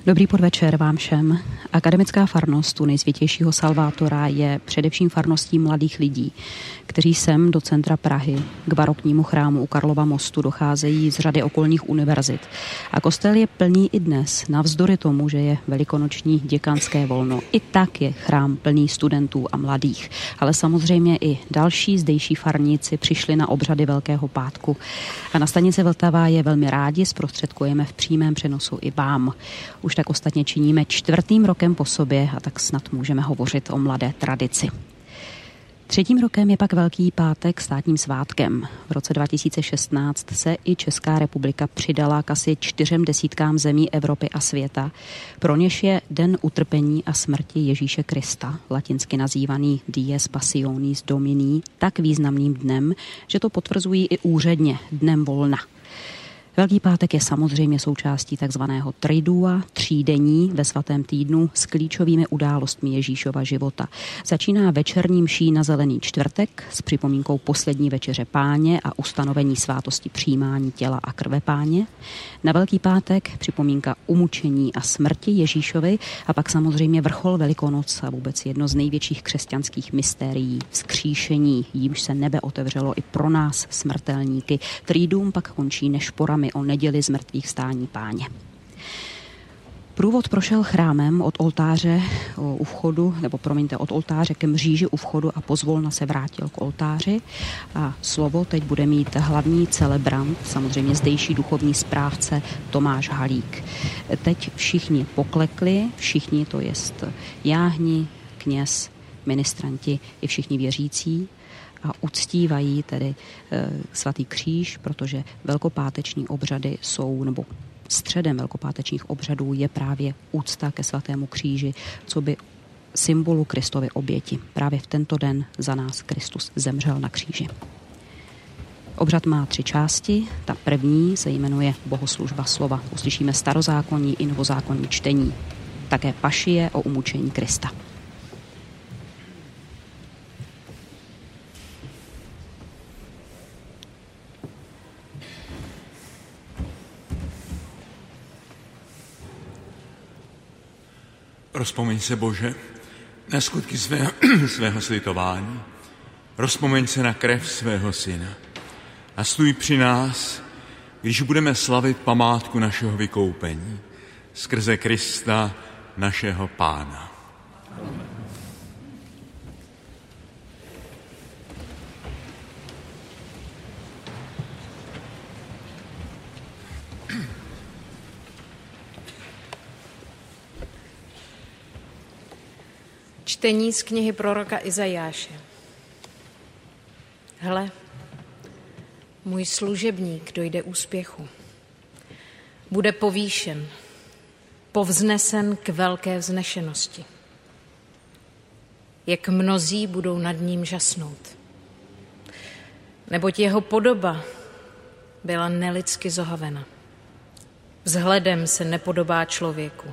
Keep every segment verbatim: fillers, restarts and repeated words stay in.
Dobrý podvečer vám všem. Akademická farnost u Nejsvětějšího Salvátora je především farností mladých lidí, kteří sem do centra Prahy k baroknímu chrámu u Karlova mostu docházejí z řady okolních univerzit. A kostel je plný i dnes, navzdory tomu, že je velikonoční děkanské volno. I tak je chrám plný studentů a mladých. Ale samozřejmě i další zdejší farníci přišli na obřady Velkého pátku. A na stanici Vltava je velmi rádi zprostředkujeme v přímém přenosu i vám. Už tak ostatně činíme čtvrtým rokem po sobě a tak snad můžeme hovořit o mladé tradici. Třetím rokem je pak Velký pátek státním svátkem. V roce dva tisíce šestnáct se i Česká republika přidala k asi čtyřem desítkám zemí Evropy a světa. Pro něž je Den utrpení a smrti Ježíše Krista, latinsky nazývaný Dies Passionis Domini, tak významným dnem, že to potvrzují i úředně Dnem volna. Velký pátek je samozřejmě součástí takzvaného tridua, třídení ve svatém týdnu s klíčovými událostmi Ježíšova života. Začíná večerní mší na Zelený čtvrtek s připomínkou poslední večeře Páně a ustanovení svátosti přijímání těla a krve Páně. Na Velký pátek připomínka umučení a smrti Ježíšovi a pak samozřejmě vrchol Velikonoc a vůbec jedno z největších křesťanských mystérií, vzkříšení, jímž se nebe otevřelo i pro nás smrtelníky. Triduum pak končí nešporami o neděli z mrtvých vstání Páně. Průvod prošel chrámem od oltáře u vchodu, nebo promiňte, od oltáře ke mříži u vchodu a pozvolna se vrátil k oltáři. A slovo teď bude mít hlavní celebrant, samozřejmě zdejší duchovní správce Tomáš Halík. Teď všichni poklekli, všichni, to jest jáhni, kněz, ministranti i všichni věřící, a uctívají tedy e, svatý kříž, protože velkopáteční obřady jsou, nebo středem velkopátečních obřadů je právě úcta ke svatému kříži, co by symbolu Kristovy oběti. Právě v tento den za nás Kristus zemřel na kříži. Obřad má tři části. Ta první se jmenuje bohoslužba slova. Uslyšíme starozákonní i novozákonní čtení. Také pašie o umučení Krista. Rozpomeň se, Bože, na skutky svého, svého slitování. Rozpomeň se na krev svého syna. A stůj při nás, když budeme slavit památku našeho vykoupení skrze Krista, našeho Pána. Čtení z knihy proroka Izajáše. Hle, můj služebník dojde úspěchu. Bude povýšen, povznesen k velké vznešenosti. Jak mnozí budou nad ním žasnout. Neboť jeho podoba byla nelidsky zohavena. Vzhledem se nepodobá člověku.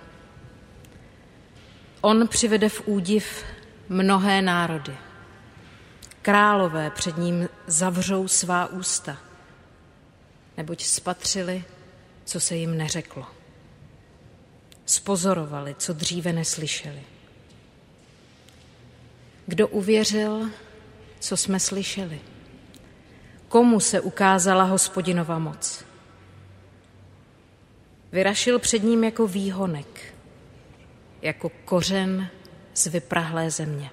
On přivede v údiv mnohé národy. Králové před ním zavřou svá ústa, neboť spatřili, co se jim neřeklo. Spozorovali, co dříve neslyšeli. Kdo uvěřil, co jsme slyšeli? Komu se ukázala Hospodinova moc? Vyrašil před ním jako výhonek, jako kořen z vyprahlé země.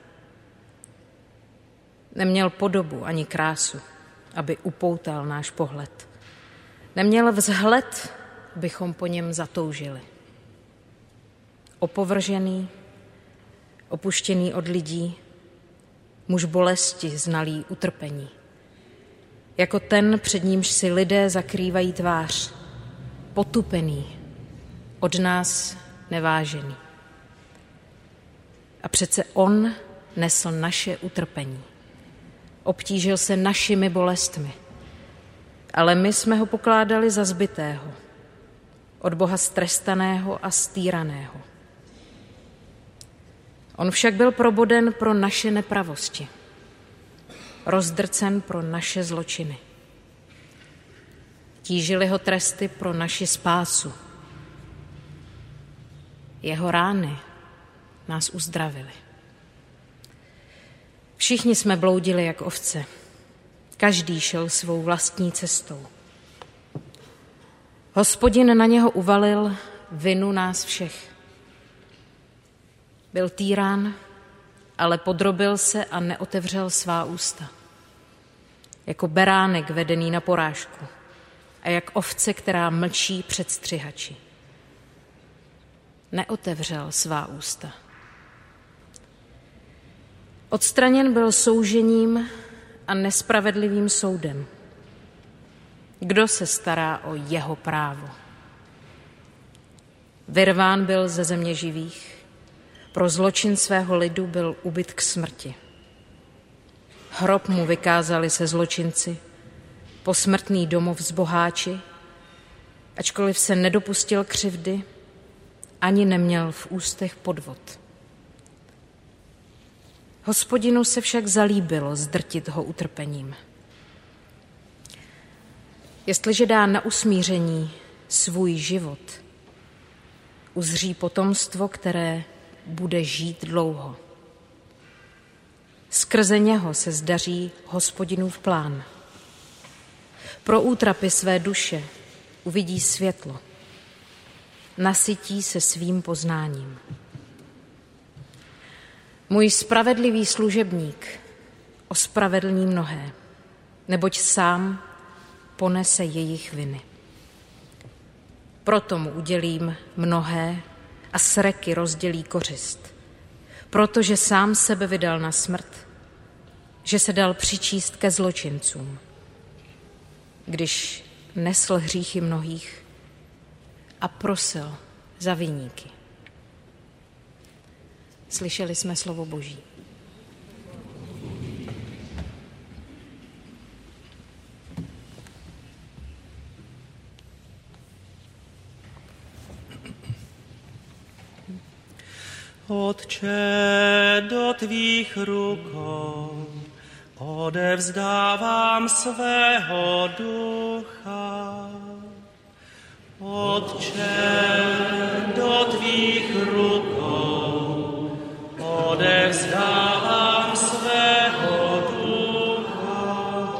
Neměl podobu ani krásu, aby upoutal náš pohled. Neměl vzhled, abychom po něm zatoužili. Opovržený, opuštěný od lidí, muž bolesti znalý utrpení. Jako ten, před nímž si lidé zakrývají tvář, potupený, od nás nevážený. A přece on nesl naše utrpení. Obtížil se našimi bolestmi. Ale my jsme ho pokládali za zbitého, od Boha strestaného a stýraného. On však byl proboden pro naše nepravosti, rozdrcen pro naše zločiny. Tížily ho tresty pro naši spásu. Jeho rány nás uzdravily. Všichni jsme bloudili jak ovce. Každý šel svou vlastní cestou. Hospodin na něho uvalil vinu nás všech. Byl týrán, ale podrobil se a neotevřel svá ústa. Jako beránek vedený na porážku a jak ovce, která mlčí před střihači. Neotevřel svá ústa. Odstraněn byl soužením a nespravedlivým soudem. Kdo se stará o jeho právo? Vyrván byl ze země živých, pro zločin svého lidu byl ubyt k smrti. Hrob mu vykázali se zločinci, posmrtný domov s boháči, ačkoliv se nedopustil křivdy, ani neměl v ústech podvod. Hospodinu se však zalíbilo zdrtit ho utrpením. Jestliže dá na usmíření svůj život, uzří potomstvo, které bude žít dlouho. Skrze něho se zdaří Hospodinův plán. Pro útrapy své duše uvidí světlo. Nasytí se svým poznáním. Můj spravedlivý služebník ospravedlní mnohé, neboť sám ponese jejich viny. Proto mu udělím mnohé a s reky rozdělí kořist, protože sám sebe vydal na smrt, že se dal přičíst ke zločincům, když nesl hříchy mnohých a prosil za viníky. Slyšeli jsme slovo Boží. Otče, do tvých rukou odevzdávám svého ducha. Otče, do tvých rukou odevzdávám svého ducha.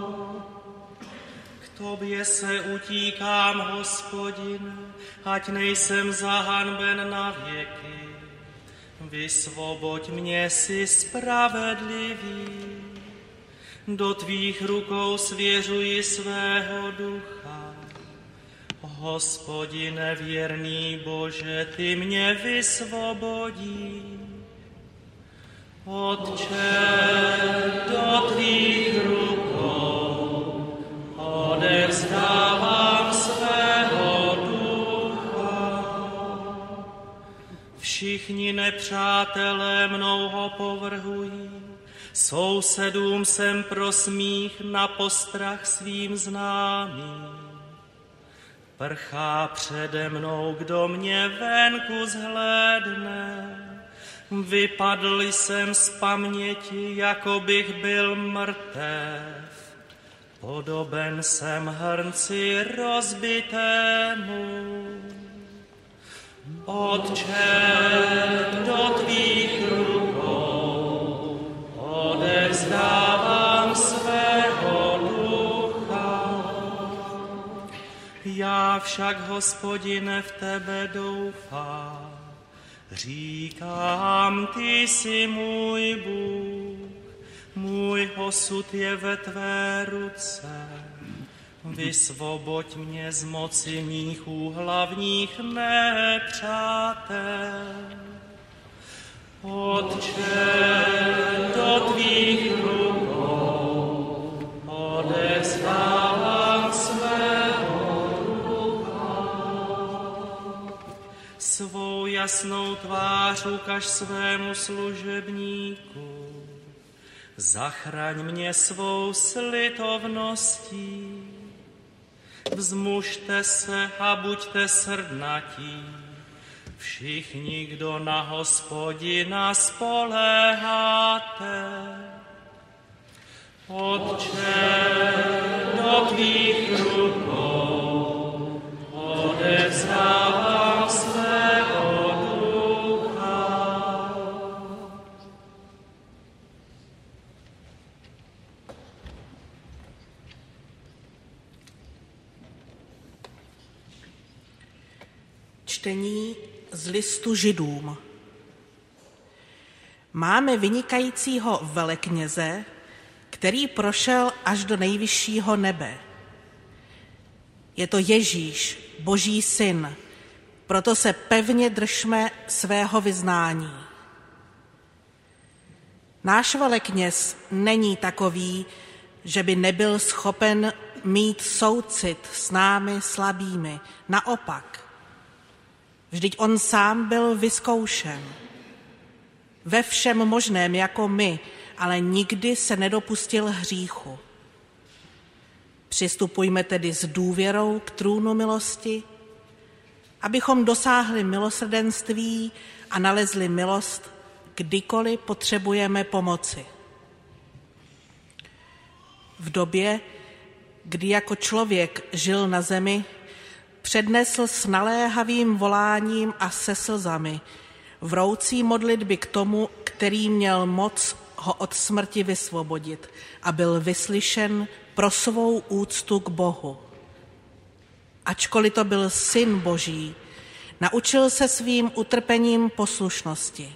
K tobě se utíkám, Hospodine, ať nejsem zahanben na věky. Vysvoboď mě, si spravedlivý, do tvých rukou svěřuji svého ducha. Hospodine, věrný Bože, ty mě vysvobodí. Otče, do tvých rukou odevzdávám svého ducha. Všichni nepřátelé mnou ho povrhují, sousedům jsem pro smích na postrach svým známým. Prchá přede mnou, kdo mě venku zhlédne. Vypadl jsem z paměti, jako bych byl mrtev. Podoben jsem hrnci rozbitému. Otče, do tvých rukou odevzdávám svého ducha. Já však, Hospodine, v tebe doufám. Říkám, ty jsi můj Bůh, můj osud je ve tvé ruce. Vysvoboď mě z moci mých úhlavních nepřátel. Otče, do tvých rukou odevzdávám svého ducha. Svou jasnou tvář ukaž svému služebníku. Zachraň mě svou slitovností. Vzmužte se a buďte srdnatí, všichni, kdo na Hospodina spoléháte. Otče, do tvých rukou odevzdávám svého ducha. Čtení z listu Židům. Máme vynikajícího velekněze, který prošel až do nejvyššího nebe. Je to Ježíš, Boží syn, proto se pevně držme svého vyznání. Náš velekněz není takový, že by nebyl schopen mít soucit s námi slabými. Naopak, vždyť on sám byl vyzkoušen. Ve všem možném jako my, ale nikdy se nedopustil hříchu. Přistupujme tedy s důvěrou k trůnu milosti, abychom dosáhli milosrdenství a nalezli milost, kdykoliv potřebujeme pomoci. V době, kdy jako člověk žil na zemi, přednesl s naléhavým voláním a se slzami vroucí modlitby k tomu, který měl moc ho od smrti vysvobodit a byl vyslyšen pro svou úctu k Bohu. Ačkoliv to byl syn Boží, naučil se svým utrpením poslušnosti.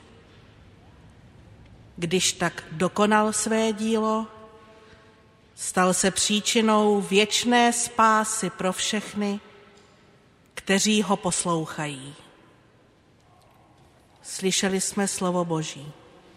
Když tak dokonal své dílo, stal se příčinou věčné spásy pro všechny, kteří ho poslouchají. Slyšeli jsme slovo Boží.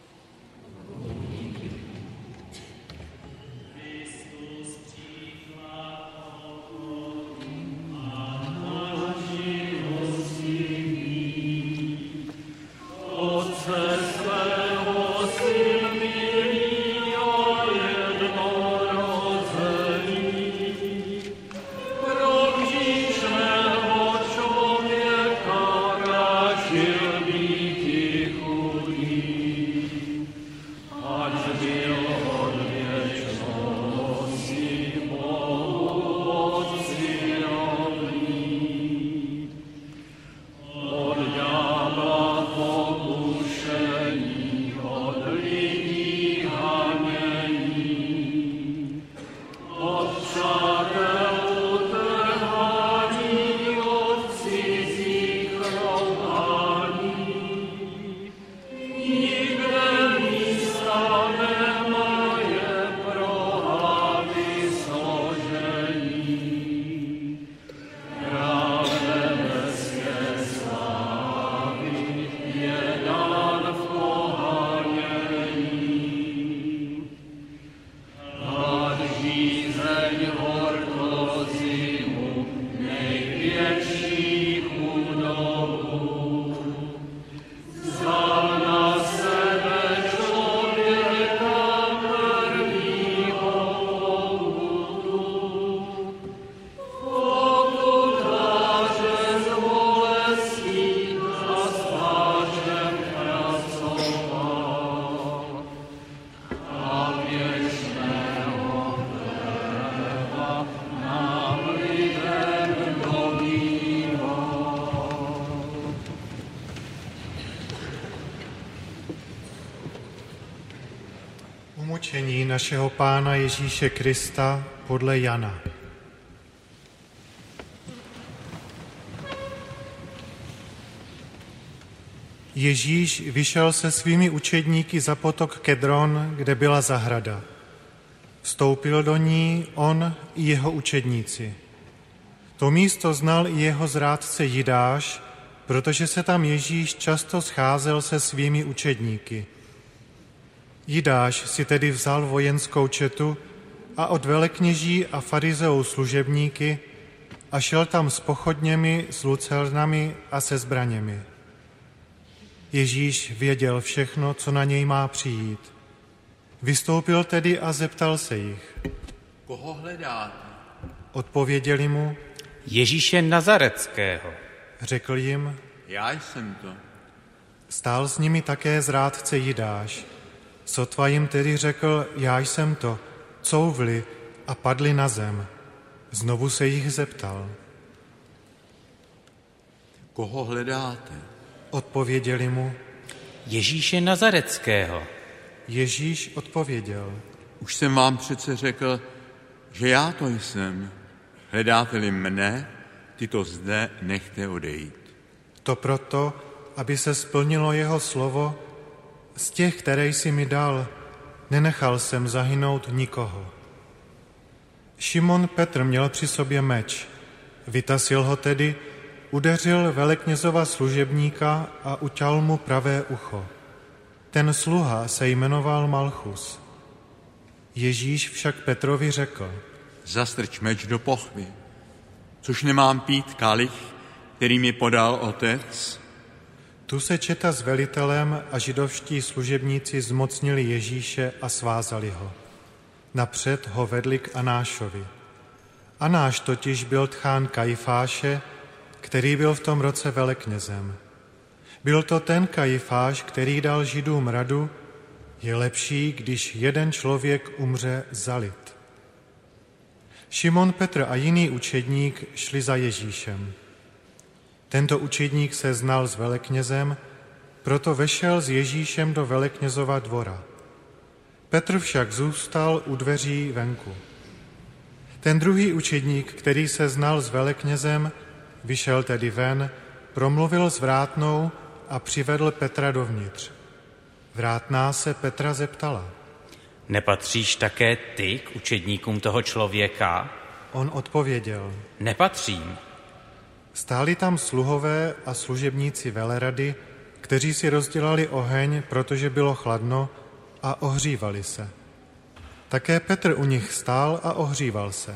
Umučení našeho Pána Ježíše Krista podle Jana. Ježíš vyšel se svými učedníky za potok Kedron, kde byla zahrada. Vstoupil do ní on i jeho učedníci. To místo znal i jeho zrádce Jidáš, protože se tam Ježíš často scházel se svými učedníky. Jidáš si tedy vzal vojenskou četu a od velekněží a farizeů služebníky a šel tam s pochodněmi, s lucernami a se zbraněmi. Ježíš věděl všechno, co na něj má přijít. Vystoupil tedy a zeptal se jich. Koho hledáte? Odpověděli mu. Ježíše Nazareckého. Řekl jim. Já jsem to. Stál s nimi také zrádce Jidáš. Sotva jim tedy řekl, já jsem to, couvli a padli na zem. Znovu se jich zeptal. Koho hledáte? Odpověděli mu. Ježíše Nazareckého. Ježíš odpověděl. Už jsem vám přece řekl, že já to jsem. Hledáte-li mne, ty to zde nechte odejít. To proto, aby se splnilo jeho slovo, z těch, které jsi mi dal, nenechal jsem zahynout nikoho. Šimon Petr měl při sobě meč. Vytasil ho tedy, udeřil veleknězova služebníka a uťal mu pravé ucho. Ten sluha se jmenoval Malchus. Ježíš však Petrovi řekl: Zastrč meč do pochvy, což nemám pít kalich, který mi podal otec. Tu se četa s velitelem a židovští služebníci zmocnili Ježíše a svázali ho. Napřed ho vedli k Anášovi. Anáš totiž byl tchán Kajfáše, který byl v tom roce veleknězem. Byl to ten Kajfáš, který dal Židům radu: je lepší, když jeden člověk umře za lid. Šimon Petr a jiný učedník šli za Ježíšem. Tento učedník se znal s veleknězem, proto vešel s Ježíšem do veleknězova dvora. Petr však zůstal u dveří venku. Ten druhý učedník, který se znal s veleknězem, vyšel tedy ven, promluvil s vrátnou a přivedl Petra dovnitř. Vrátná se Petra zeptala: Nepatříš také ty k učedníkům toho člověka? On odpověděl: Nepatřím. Stáli tam sluhové a služebníci velerady, kteří si rozdělali oheň, protože bylo chladno, a ohřívali se. Také Petr u nich stál a ohříval se.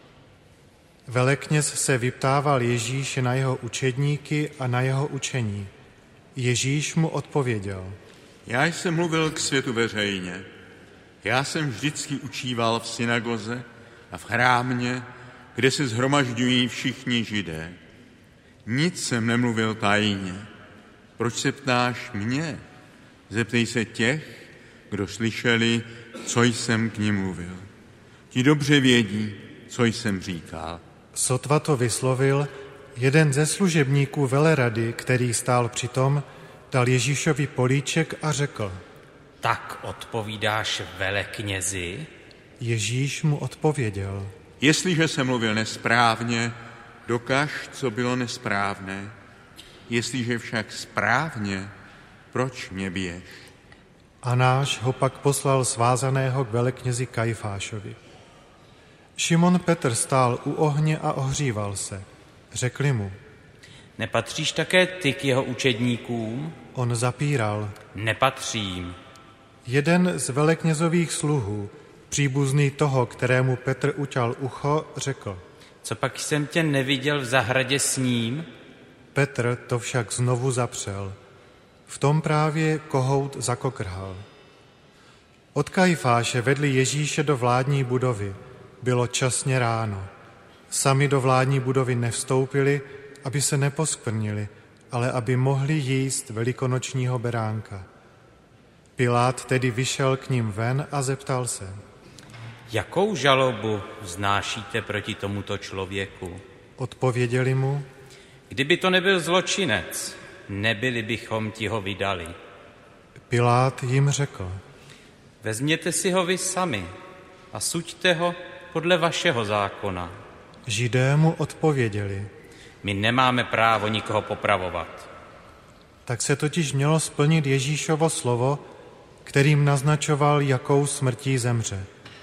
Velekněz se vyptával Ježíše na jeho učedníky a na jeho učení. Ježíš mu odpověděl: Já jsem mluvil k světu veřejně. Já jsem vždycky učíval v synagoze a v chrámě, kde se shromažďují všichni Židé. Nic jsem nemluvil tajně. Proč se ptáš mě? Zeptej se těch, kdo slyšeli, co jsem k nim mluvil. Ti dobře vědí, co jsem říkal. Sotva to vyslovil, jeden ze služebníků velerady, který stál přitom, dal Ježíšovi políček a řekl: Tak odpovídáš veleknězi? Ježíš mu odpověděl: Jestliže jsem mluvil nesprávně, dokaž, co bylo nesprávné. Jestliže však správně, proč mě biješ? Anáš ho pak poslal svázaného k veleknězi Kajfášovi. Šimon Petr stál u ohně a ohříval se. Řekli mu: Nepatříš také ty k jeho učedníkům? On zapíral: Nepatřím. Jeden z veleknězových sluhů, příbuzný toho, kterému Petr uťal ucho, řekl: Co pak jsem tě neviděl v zahradě s ním? Petr to však znovu zapřel. V tom právě kohout zakokrhal. Od Kajfáše vedli Ježíše do vládní budovy. Bylo časně ráno. Sami do vládní budovy nevstoupili, aby se neposkvrnili, ale aby mohli jíst velikonočního beránka. Pilát tedy vyšel k ním ven a zeptal se: Jakou žalobu vznášíte proti tomuto člověku? Odpověděli mu: Kdyby to nebyl zločinec, nebyli bychom ti ho vydali. Pilát jim řekl: Vezměte si ho vy sami a suďte ho podle vašeho zákona. Židé mu odpověděli: My nemáme právo nikoho popravovat. Tak se totiž mělo splnit Ježíšovo slovo, kterým naznačoval, jakou smrtí zemře.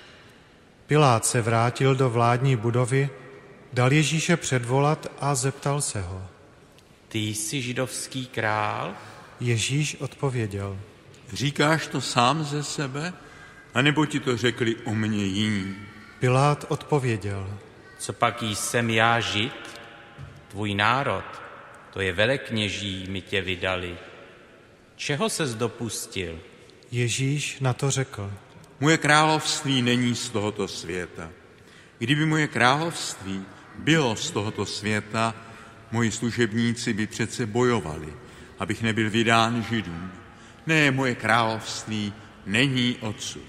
Pilát se vrátil do vládní budovy, dal Ježíše předvolat a zeptal se ho: Ty jsi židovský král? Ježíš odpověděl: Říkáš to sám ze sebe, anebo ti to řekli o mně jiní? Pilát odpověděl: Co pak jsem já Žid? Tvůj národ, to je velekněží, mi tě vydali. Čeho ses dopustil? Ježíš na to řekl: Moje království není z tohoto světa. Kdyby moje království bylo z tohoto světa, moji služebníci by přece bojovali, abych nebyl vydán Židům. Ne, moje království není odsud.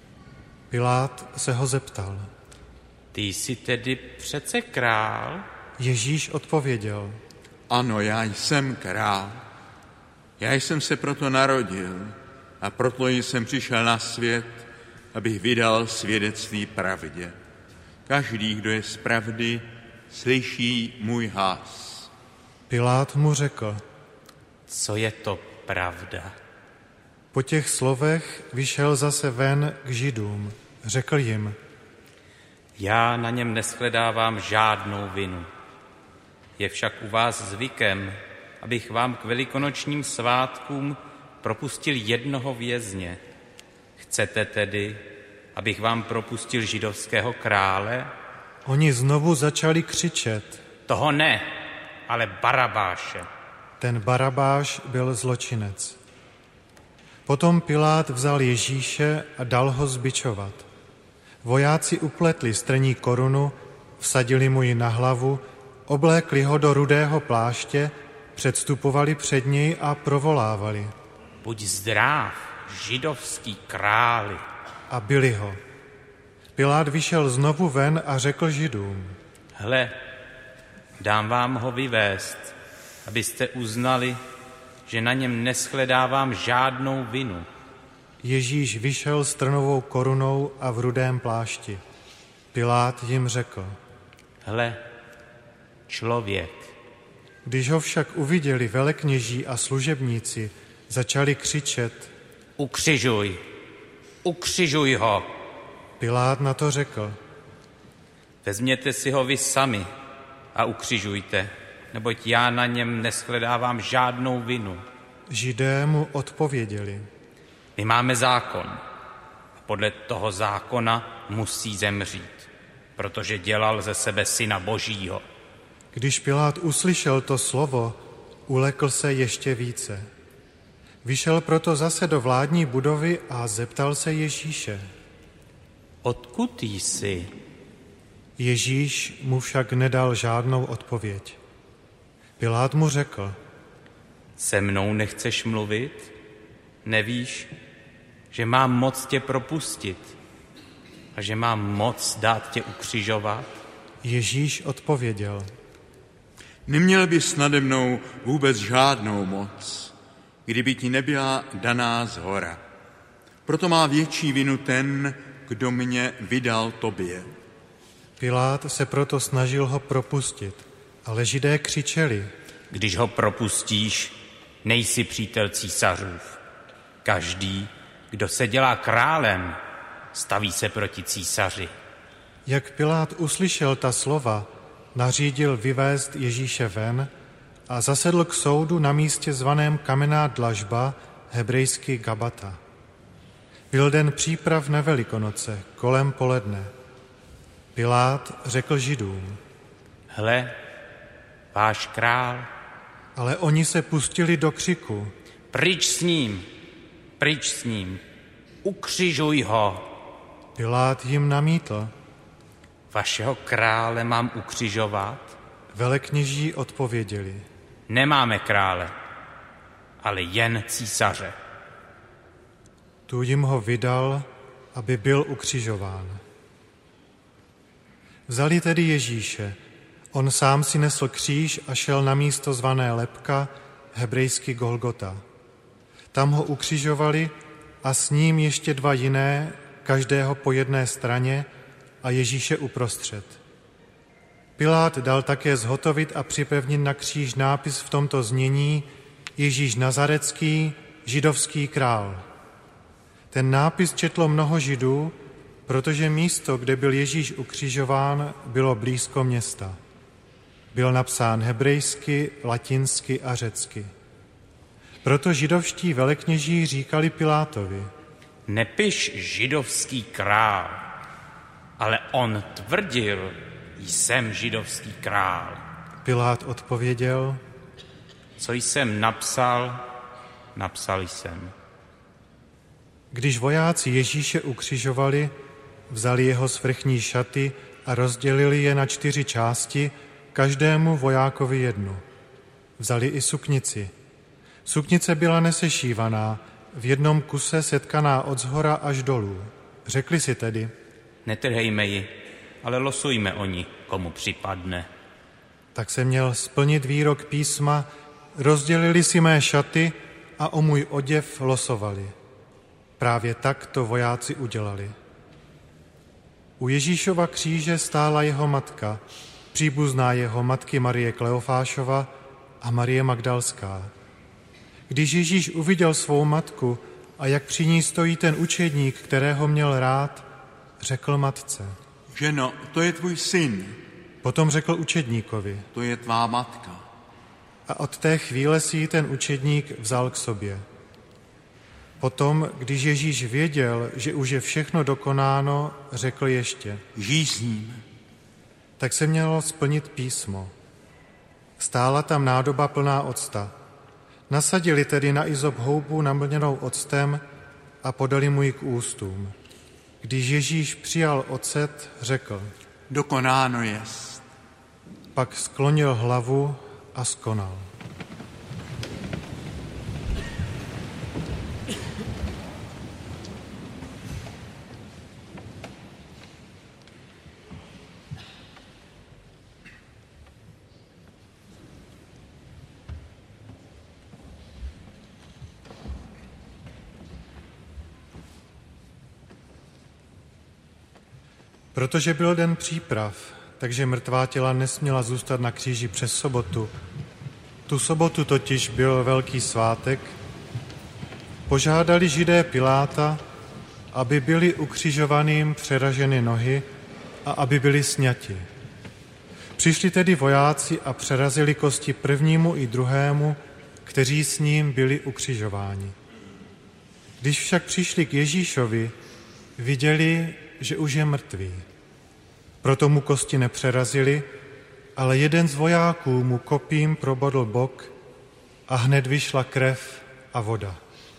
Pilát se ho zeptal: Ty jsi tedy přece král? Ježíš odpověděl: Ano, já jsem král. Já jsem se proto narodil a proto jsem přišel na svět, abych vydal svědectví pravdě. Každý, kdo je z pravdy, slyší můj hlas. Pilát mu řekl: Co je to pravda? Po těch slovech vyšel zase ven k Židům. Řekl jim: Já na něm neshledávám žádnou vinu. Je však u vás zvykem, abych vám k velikonočním svátkům propustil jednoho vězně. Chcete tedy, abych vám propustil židovského krále? Oni znovu začali křičet: Toho ne, ale Barabáše. Ten Barabáš byl zločinec. Potom Pilát vzal Ježíše a dal ho zbičovat. Vojáci upletli strní korunu, vsadili mu ji na hlavu, oblékli ho do rudého pláště, předstupovali před něj a provolávali: Buď zdrav, židovský králi. A bili ho. Pilát vyšel znovu ven a řekl Židům: Hle, dám vám ho vyvést, abyste uznali, že na něm neshledávám žádnou vinu. Ježíš vyšel s trnovou korunou a v rudém plášti. Pilát jim řekl: Hle, člověk. Když ho však uviděli velekněží a služebníci, začali křičet: Ukřižuj, ukřižuj ho. Pilát na to řekl: Vezměte si ho vy sami a ukřižujte, neboť já na něm neshledávám žádnou vinu. Židé mu odpověděli: My máme zákon a podle toho zákona musí zemřít, protože dělal ze sebe syna Božího. Když Pilát uslyšel to slovo, ulekl se ještě více. Vyšel proto zase do vládní budovy a zeptal se Ježíše: Odkud jsi? Ježíš mu však nedal žádnou odpověď. Pilát mu řekl: Se mnou nechceš mluvit? Nevíš, že mám moc tě propustit a že mám moc dát tě ukřižovat? Ježíš odpověděl: Neměl bys nade mnou vůbec žádnou moc, kdyby ti nebyla daná zhora. Proto má větší vinu ten, kdo mě vydal tobě. Pilát se proto snažil ho propustit, ale Židé křičeli: Když ho propustíš, nejsi přítel císařův. Každý, kdo se dělá králem, staví se proti císaři. Jak Pilát uslyšel ta slova, nařídil vyvést Ježíše ven a zasedl k soudu na místě zvaném Kamenná dlažba, hebrejsky Gabata. Byl den příprav na Velikonoce, kolem poledne. Pilát řekl Židům: Hle, váš král. Ale oni se pustili do křiku: Pryč s ním, pryč s ním, ukřižuj ho. Pilát jim namítl: Vašeho krále mám ukřižovat? Velekněží odpověděli: Nemáme krále, ale jen císaře. Tu jim ho vydal, aby byl ukřižován. Vzali tedy Ježíše. On sám si nesl kříž a šel na místo zvané Lebka, hebrejsky Golgota. Tam ho ukřižovali a s ním ještě dva jiné, každého po jedné straně, a Ježíše uprostřed. Pilát dal také zhotovit a připevnit na kříž nápis v tomto znění: Ježíš Nazarecký, židovský král. Ten nápis četlo mnoho Židů, protože místo, kde byl Ježíš ukřižován, bylo blízko města. Byl napsán hebrejsky, latinsky a řecky. Proto židovští velekněží říkali Pilátovi: Nepiš židovský král, ale on tvrdil: Jsem židovský král. Pilát odpověděl: Co jsem napsal, napsal jsem. Když vojáci Ježíše ukřižovali, vzali jeho svrchní šaty a rozdělili je na čtyři části, každému vojákovi jednu. Vzali i suknici. Suknice byla nesešívaná, v jednom kuse setkaná od zhora až dolů. Řekli si tedy: Netrhejme ji, ale losujme o ní, komu připadne. Tak se měl splnit výrok písma: rozdělili si mé šaty a o můj oděv losovali. Právě tak to vojáci udělali. U Ježíšova kříže stála jeho matka, příbuzná jeho matky Marie Kleofášova a Marie Magdalská. Když Ježíš uviděl svou matku a jak při ní stojí ten učedník, kterého měl rád, řekl matce: Ženo, to je tvůj syn. Potom řekl učedníkovi: To je tvá matka. A od té chvíle si ji ten učedník vzal k sobě. Potom, když Ježíš věděl, že už je všechno dokonáno, řekl ještě: Žij s ním. Tak se mělo splnit písmo. Stála tam nádoba plná octa. Nasadili tedy na izop houbu namlněnou octem a podali mu ji k ústům. Když Ježíš přijal ocet, řekl: Dokonáno jest. Pak sklonil hlavu a skonal. Protože byl den příprav, takže mrtvá těla nesměla zůstat na kříži přes sobotu. Tu sobotu totiž byl velký svátek. Požádali Židé Piláta, aby byly ukřižovaným přeraženy nohy a aby byly sňati. Přišli tedy vojáci a přerazili kosti prvnímu i druhému, kteří s ním byli ukřižováni. Když však přišli k Ježíšovi, viděli, že už je mrtvý. Proto mu kosti nepřerazili, ale jeden z vojáků mu kopím probodl bok a hned vyšla krev a voda.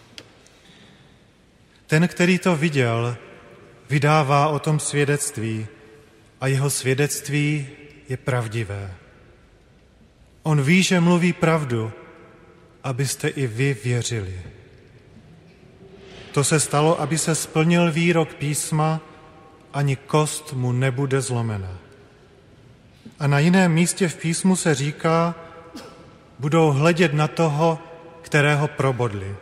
Ten, který to viděl, vydává o tom svědectví a jeho svědectví je pravdivé. On ví, že mluví pravdu, abyste i vy věřili. To se stalo, aby se splnil výrok písma: ani kost mu nebude zlomena. A na jiném místě v písmu se říká: budou hledět na toho, kterého probodli.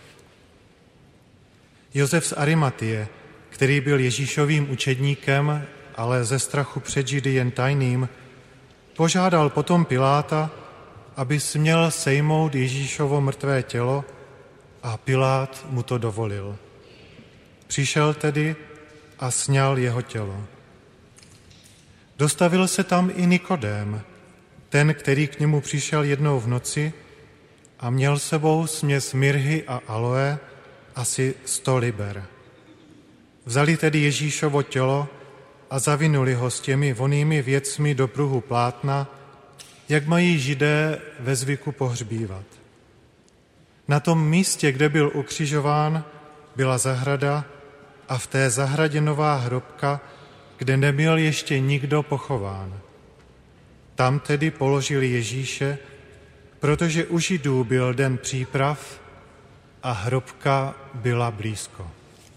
Josef z Arimatie, který byl Ježíšovým učedníkem, ale ze strachu před Židy jen tajným, požádal potom Piláta, aby směl sejmout Ježíšovo mrtvé tělo, a Pilát mu to dovolil. Přišel tedy a sňal jeho tělo. Dostavil se tam i Nikodém, ten, který k němu přišel jednou v noci a měl sebou směs mirhy a aloe, asi sto liber. Vzali tedy Ježíšovo tělo a zavinuli ho s těmi vonnými věcmi do pruhu plátna, jak mají Židé ve zvyku pohřbívat. Na tom místě, kde byl ukřižován, byla zahrada a v té zahradě nová hrobka, kde nebyl ještě nikdo pochován. Tam tedy položili Ježíše, protože u Židů byl den příprav a hrobka byla blízko.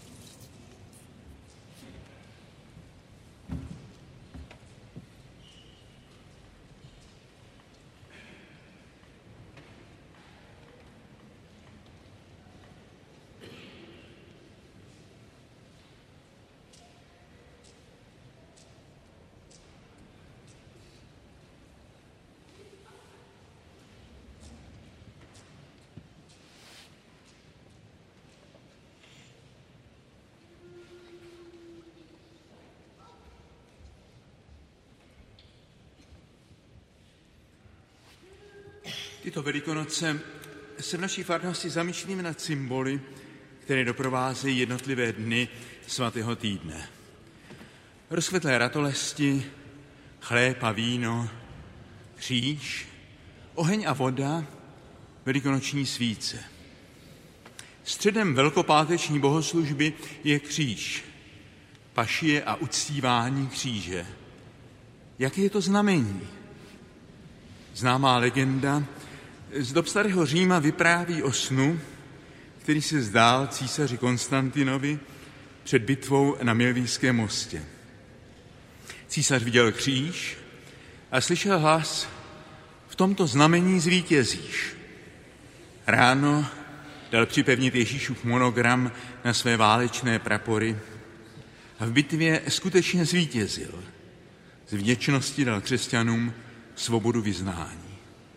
Tyto Velikonoce se v naší farnosti zamýšlíme nad symboly, které doprovázejí jednotlivé dny svatého týdne. Rozkvetlé ratolesti, chléb a víno, kříž, oheň a voda, velikonoční svíce. Středem velkopáteční bohoslužby je kříž, pašie a uctívání kříže. Jaké je to znamení? Známá legenda z dob starého Říma vypráví o snu, který se zdál císaři Konstantinovi před bitvou na Milvínském mostě. Císař viděl kříž a slyšel hlas: v tomto znamení zvítězíš. Ráno dal připevnit Ježíšův monogram na své válečné prapory a v bitvě skutečně zvítězil. Z vděčnosti dal křesťanům svobodu vyznání.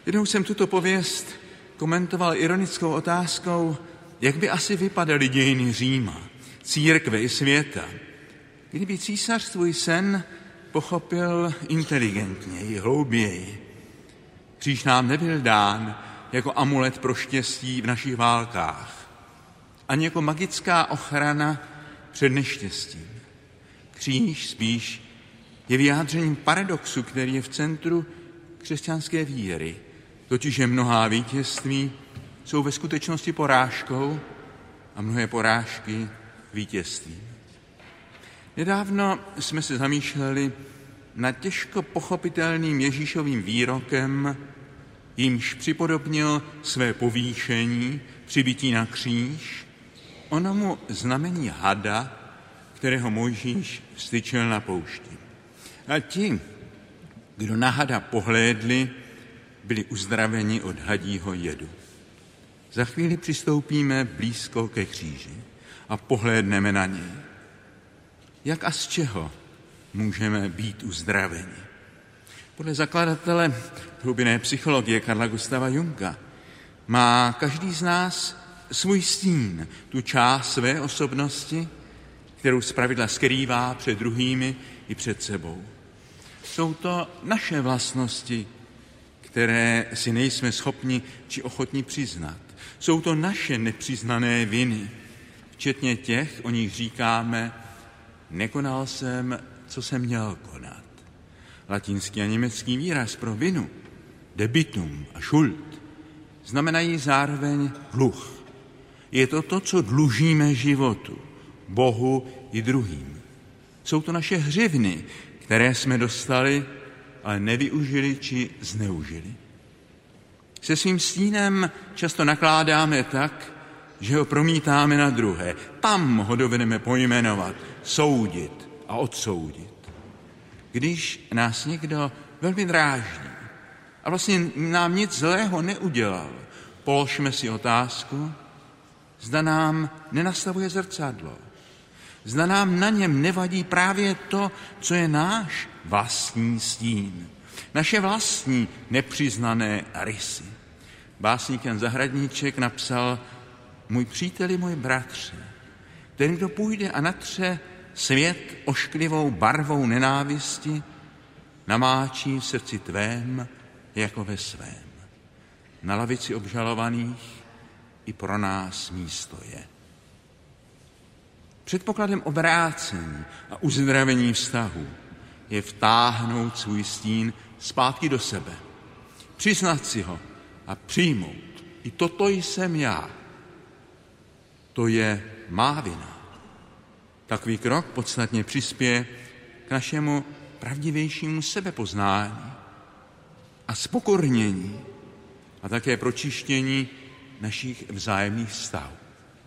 Jednou jsem tuto pověst komentoval ironickou otázkou, jak by asi vypadaly dějiny Říma, církve i světa, kdyby císař svůj sen pochopil inteligentněji, hlouběji. Kříž nám nebyl dán jako amulet pro štěstí v našich válkách, ani jako magická ochrana před neštěstím. Kříž spíš je vyjádřením paradoxu, který je v centru křesťanské víry, totiž že mnohá vítězství jsou ve skutečnosti porážkou a mnohé porážky vítězstvím. Nedávno jsme se zamýšleli nad těžko pochopitelným Ježíšovým výrokem, jímž připodobnil své povýšení, přibití na kříž, onomu znamení hada, kterého Mojžíš vstyčil na poušti. A ti, kdo na hada pohlédli, byli uzdraveni od hadího jedu. Za chvíli přistoupíme blízko ke kříži a pohlédneme na něj. Jak a z čeho můžeme být uzdraveni? Podle zakladatele hlubinné psychologie Karla Gustava Junga má každý z nás svůj stín, tu část své osobnosti, kterou zpravidla skrývá před druhými i před sebou. Jsou to naše vlastnosti, které si nejsme schopni či ochotni přiznat. Jsou to naše nepřiznané viny, včetně těch, o nich říkáme, nekonal jsem, co jsem měl konat. Latinský a německý výraz pro vinu, debitum a schuld, znamenají zároveň dluh. Je to to, co dlužíme životu, Bohu i druhým. Jsou to naše hřivny, které jsme dostali, ale nevyužili či zneužili. Se svým stínem často nakládáme tak, že ho promítáme na druhé. Tam ho dovedeme pojmenovat, soudit a odsoudit. Když nás někdo velmi dráždí a vlastně nám nic zlého neudělal, položme si otázku, zda nám nenastavuje zrcadlo. Zda nám na něm nevadí právě to, co je náš vlastní stín. Naše vlastní nepřiznané rysy. Básník Jan Zahradníček napsal: Můj příteli, můj bratře, ten, kdo půjde a natře svět ošklivou barvou nenávisti, namáčí v srdci tvém jako ve svém. Na lavici obžalovaných i pro nás místo je. Předpokladem obrácení a uzdravení vztahu je vtáhnout svůj stín zpátky do sebe, přiznat si ho a přijmout. I toto jsem já. To je má vina. Takový krok podstatně přispěje k našemu pravdivějšímu sebepoznání a zpokornění a také pročištění našich vzájemných vztahů.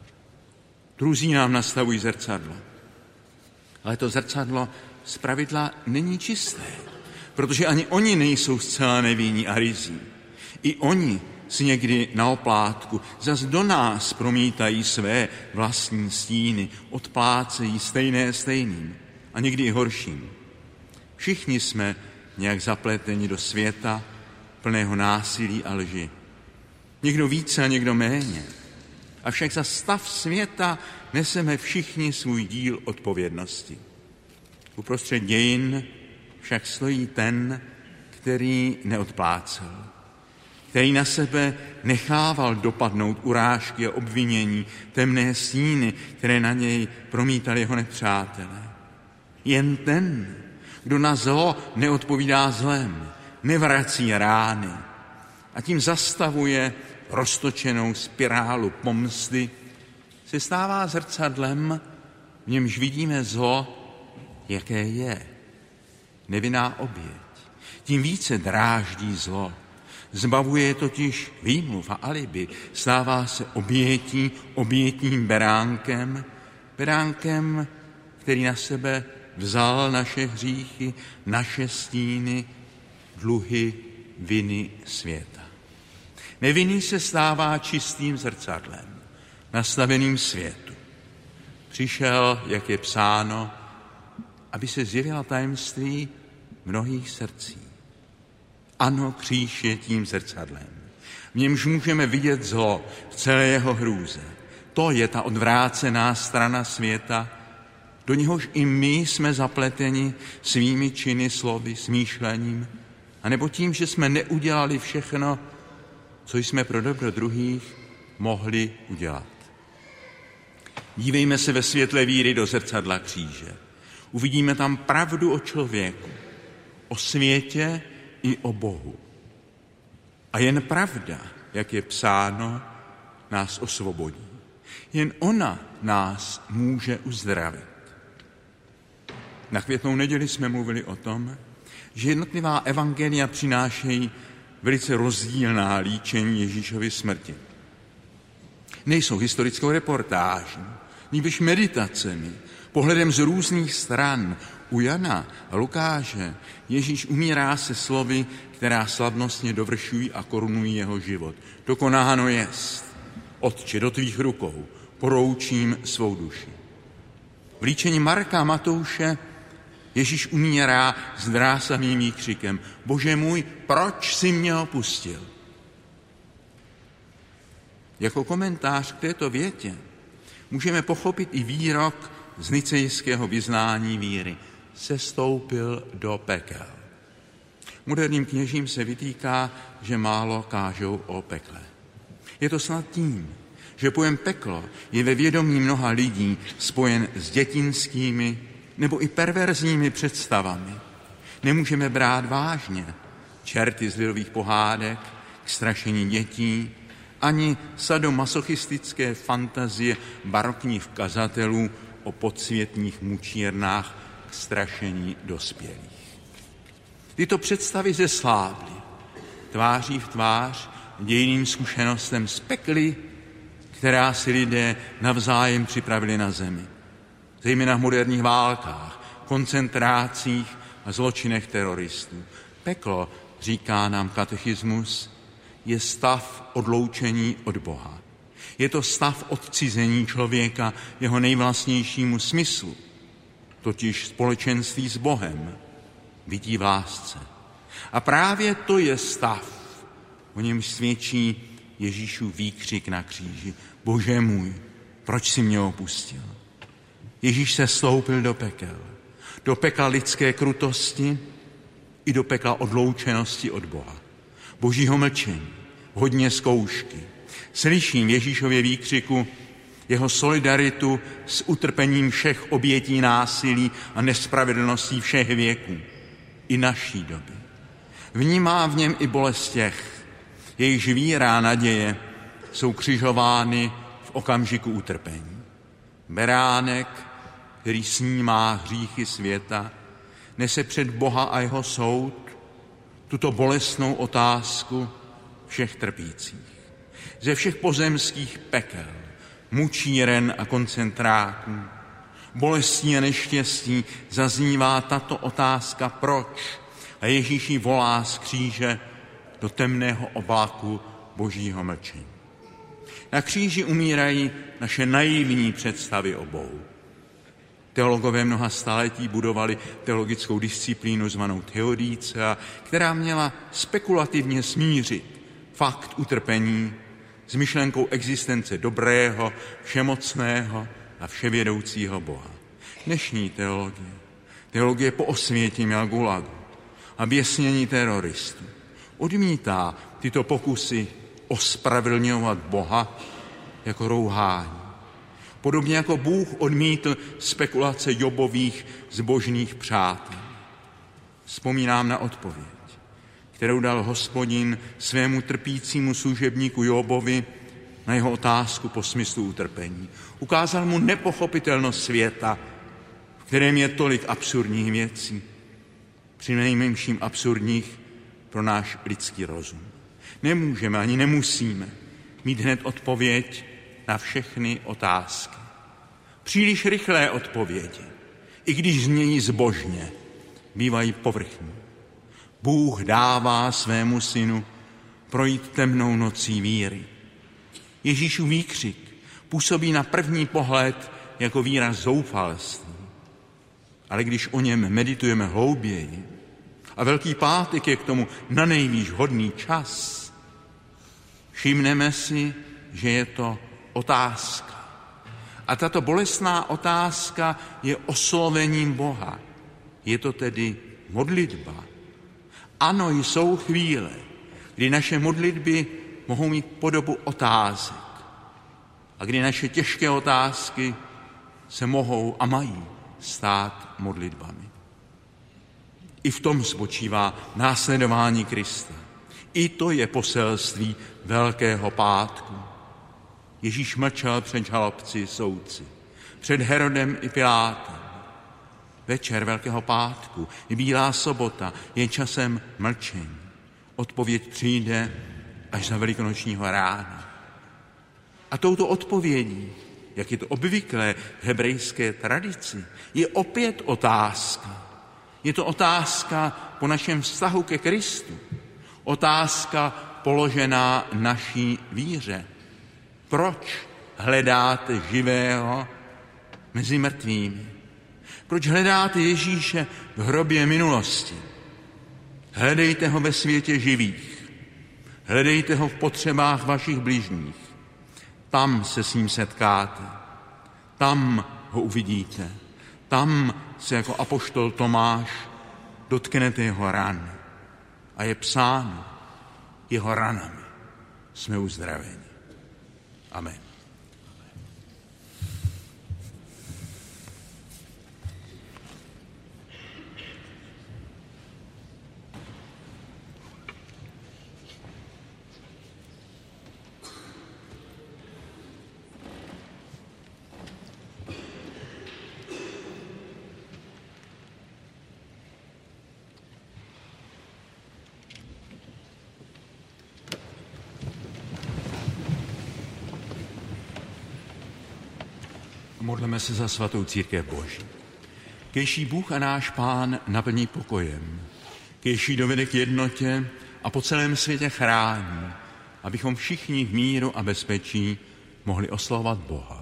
Druzí nám nastavují zrcadlo. Ale to zrcadlo zpravidla není čisté, protože ani oni nejsou zcela nevinní a ryzí. I oni si někdy na oplátku zas do nás promítají své vlastní stíny, odplácejí stejné stejným a někdy i horším. Všichni jsme nějak zapleteni do světa plného násilí a lži. Někdo více a někdo méně. Avšak za stav světa neseme všichni svůj díl odpovědnosti. Uprostřed dějin však stojí ten, který neodplácel, který na sebe nechával dopadnout urážky a obvinění, temné stíny, které na něj promítali jeho nepřátelé. Jen ten, kdo na zlo neodpovídá zlem, nevrací rány a tím zastavuje roztočenou spirálu pomsty, se stává zrcadlem, v němž vidíme zlo, jaké je. Nevinná oběť. Tím více dráždí zlo. Zbavuje je totiž výmluv a alibi. Stává se obětí, obětním beránkem, beránkem, který na sebe vzal naše hříchy, naše stíny, dluhy, viny světa. Nevinný se stává čistým zrcadlem, nastaveným světu. Přišel, jak je psáno, aby se zjevila tajemství mnohých srdcí. Ano, kříž je tím zrcadlem. V němž můžeme vidět zlo v celé jeho hrůze. To je ta odvrácená strana světa, do něhož i my jsme zapleteni svými činy, slovy, smýšlením, anebo tím, že jsme neudělali všechno, co jsme pro dobro druhých mohli udělat. Dívejme se ve světle víry do zrcadla kříže. Uvidíme tam pravdu o člověku, o světě i o Bohu. A jen pravda, jak je psáno, nás osvobodí. Jen ona nás může uzdravit. Na Květnou neděli jsme mluvili o tom, že jednotlivá evangelia přinášejí velice rozdílná líčení Ježíšovy smrti. Nejsou historickou reportáží, nýbrž meditacemi, pohledem z různých stran. U Jana a Lukáše Ježíš umírá se slovy, která slavnostně dovršují a korunují jeho život. Dokonáno jest, Otče, do tvých rukou poroučím svou duši. V líčení Marka a Matouše Ježíš umírá s drásavým výkřikem: Bože můj, proč jsi mě opustil? Jako komentář k této větě můžeme pochopit i výrok z nicejského vyznání víry: sestoupil do pekel. Moderním kněžím se vytýká, že málo kážou o pekle. Je to snad tím, že pojem peklo je ve vědomí mnoha lidí spojen s dětinskými nebo i perverzními představami. Nemůžeme brát vážně čerty z lidových pohádek k strašení dětí, ani sadomasochistické fantazie barokních kazatelů o podsvětních mučírnách k strašení dospělých. Tyto představy zeslábly tváří v tvář dějiným zkušenostem z pekly, která si lidé navzájem připravili na zemi. Zejména v moderních válkách, koncentrácích a zločinech teroristů. Peklo, říká nám katechismus, je stav odloučení od Boha. Je to stav odcizení člověka jeho nejvlastnějšímu smyslu, totiž společenství s Bohem, bytí v lásce. A právě to je stav, o němž svědčí Ježíšův výkřik na kříži: Bože můj, proč jsi mě opustil? Ježíš se stoupil do pekel. Do pekla lidské krutosti i do pekla odloučenosti od Boha. Božího mlčení, hodně zkoušky. Slyším v Ježíšově výkřiku jeho solidaritu s utrpením všech obětí násilí a nespravedlností všech věků, i naší doby. Vnímá v něm i bolest těch, jejichž víra a naděje jsou křižovány v okamžiku utrpení. Beránek, který snímá hříchy světa, nese před Boha a jeho soud tuto bolestnou otázku všech trpících. Ze všech pozemských pekel, mučíren a koncentrátů, bolestí a neštěstí zaznívá tato otázka proč, a Ježíš ji volá z kříže do temného oblaku Božího mlčení. Na kříži umírají naše naivní představy o Bohu. Teologové mnoha staletí budovali teologickou disciplínu zvanou teodíce, která měla spekulativně smířit fakt utrpení s myšlenkou existence dobrého, všemocného a vševědoucího Boha. Dnešní teologie, teologie po osvětím a gulagu a běsnění teroristů, odmítá tyto pokusy ospravedlňovat Boha jako rouhání. Podobně jako Bůh odmítl spekulace Jobových zbožných přátel. Vzpomínám na odpověď, kterou dal Hospodin svému trpícímu služebníku Jobovi na jeho otázku po smyslu utrpení. Ukázal mu nepochopitelnost světa, v kterém je tolik absurdních věcí, přinejmenším absurdních pro náš lidský rozum. Nemůžeme ani nemusíme mít hned odpověď na všechny otázky. Příliš rychlé odpovědi, i když znějí zbožně, bývají povrchní. Bůh dává svému synu projít temnou nocí víry. Ježíšův výkřik působí na první pohled jako výraz zoufalství, ale když o něm meditujeme hlouběji A Velký pátek je k tomu nanejvýš hodný čas. Všimneme si, že je to otázka. A tato bolestná otázka je oslovením Boha. Je to tedy modlitba. Ano, jsou chvíle, kdy naše modlitby mohou mít podobu otázek. A kdy naše těžké otázky se mohou a mají stát modlitbami. I v tom spočívá následování Krista. I to je poselství Velkého pátku. Ježíš mlčel před žalobci soudci, před Herodem i Pilátem. Večer Velkého pátku i Bílá sobota je časem mlčení. Odpověď přijde až za velikonočního rána. A touto odpovědí, jak je to obvyklé v hebrejské tradici, je opět otázka. Je to otázka po našem vztahu ke Kristu. Otázka položená naší víře. Proč hledáte živého mezi mrtvými? Proč hledáte Ježíše v hrobě minulosti? Hledejte ho ve světě živých. Hledejte ho v potřebách vašich bližních. Tam se s ním setkáte. Tam ho uvidíte. Tam se jako apoštol Tomáš dotknete jeho ran. A je psáno, jeho ranami jsme uzdraveni. Amen. Modleme se za svatou církev Boží. Kéž jí Bůh a náš Pán naplní pokojem, kéž jí dovede k jednotě a po celém světě chrání, abychom všichni v míru a bezpečí mohli oslavovat Boha.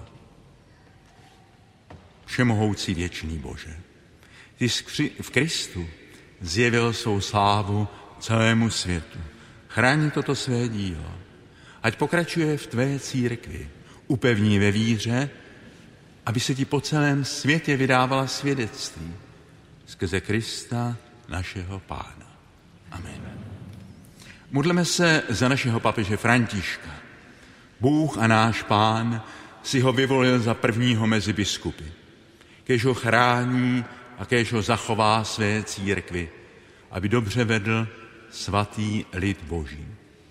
Všemohoucí věčný Bože, ty jsi v Kristu zjevil svou slávu celému světu. Chraň toto své dílo, ať pokračuje v tvé církvi, upevní ve víře, aby se ti po celém světě vydávala svědectví skrze Krista, našeho Pána. Amen. Modleme se za našeho papeže Františka. Bůh a náš Pán si ho vyvolil za prvního mezi biskupy. Kéž ho chrání a kéž ho zachová své církvi, aby dobře vedl svatý lid Boží.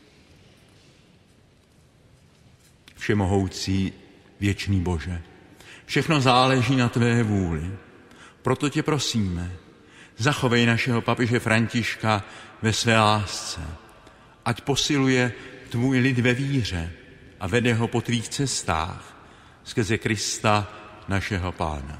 Všemohoucí věčný Bože, všechno záleží na tvé vůli. Proto tě prosíme, zachovej našeho papeže Františka ve své lásce, ať posiluje tvůj lid ve víře a vede ho po tvých cestách skrze Krista, našeho Pána.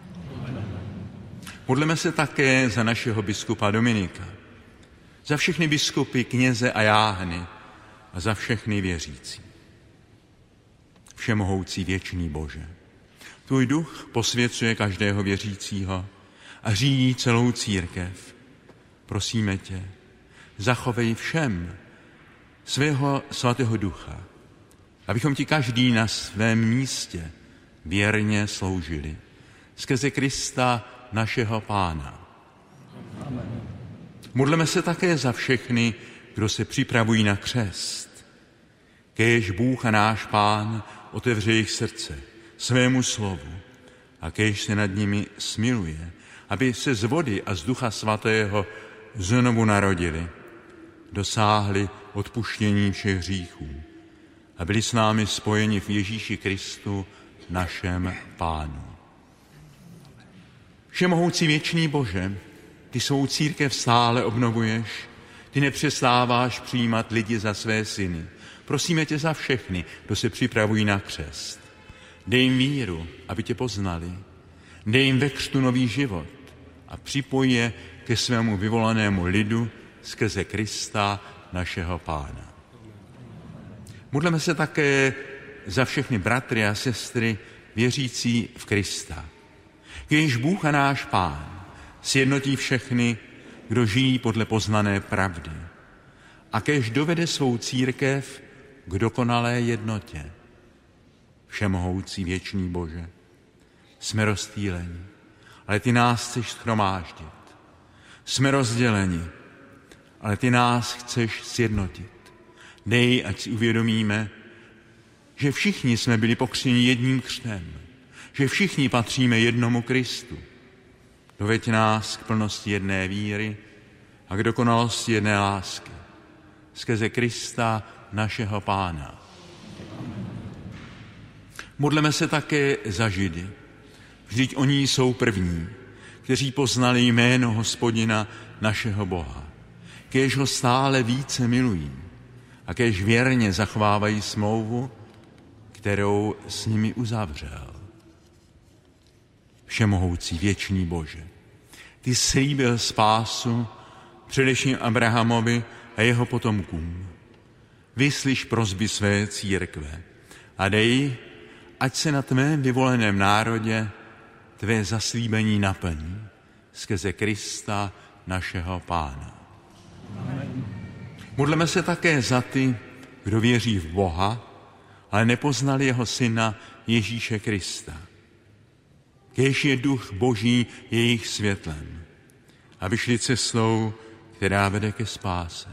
Modleme se také za našeho biskupa Dominika, za všechny biskupy, kněze a jáhny a za všechny věřící. Všemohoucí věčný Bože, tvůj duch posvěcuje každého věřícího a řídí celou církev. Prosíme tě, zachovej všem svého svatého ducha, abychom ti každý na svém místě věrně sloužili. Skrze Krista, našeho Pána. Amen. Modleme se také za všechny, kdo se připravují na křest. Kéž Bůh a náš Pán otevře jejich srdce svému slovu a kéž se nad nimi smiluje, aby se z vody a z Ducha Svatého znovu narodili, dosáhli odpuštění všech hříchů a byli s námi spojeni v Ježíši Kristu, našem Pánu. Všemohoucí věčný Bože, ty svou církev stále obnovuješ, ty nepřestáváš přijímat lidi za své syny. Prosíme tě za všechny, kdo se připravují na křest. Dej jim víru, aby tě poznali. Dej jim ve křtu nový život a připoj je ke svému vyvolanému lidu skrze Krista, našeho Pána. Modleme se také za všechny bratry a sestry věřící v Krista. Kéž Bůh a náš Pán sjednotí všechny kdo žijí podle poznané pravdy. A kéž dovede svou církev k dokonalé jednotě. Všemohoucí věčný Bože, jsme rozptýleni, ale ty nás chceš shromáždit. Jsme rozděleni, ale ty nás chceš sjednotit. Dej, ať si uvědomíme, že všichni jsme byli pokřtěni jedním křtem, že všichni patříme jednomu Kristu. Doveď nás k plnosti jedné víry a k dokonalosti jedné lásky. Skrze Krista, našeho Pána. Modleme se také za Židy. Vždyť oni jsou první, kteří poznali jméno Hospodina, našeho Boha. Kéž ho stále více milují a kéž věrně zachovávají smlouvu, kterou s nimi uzavřel. Všemohoucí věčný Bože, ty slíbil spásu především Abrahamovi a jeho potomkům. Vyslyš prosby své církve a dej, ať se na tvém vyvoleném národě tvé zaslíbení naplní skrze Krista, našeho Pána. Amen. Modleme se také za ty, kdo věří v Boha, ale nepoznali jeho syna Ježíše Krista. Kéž je duch Boží jejich světlem, aby šli cestou, která vede ke spáse.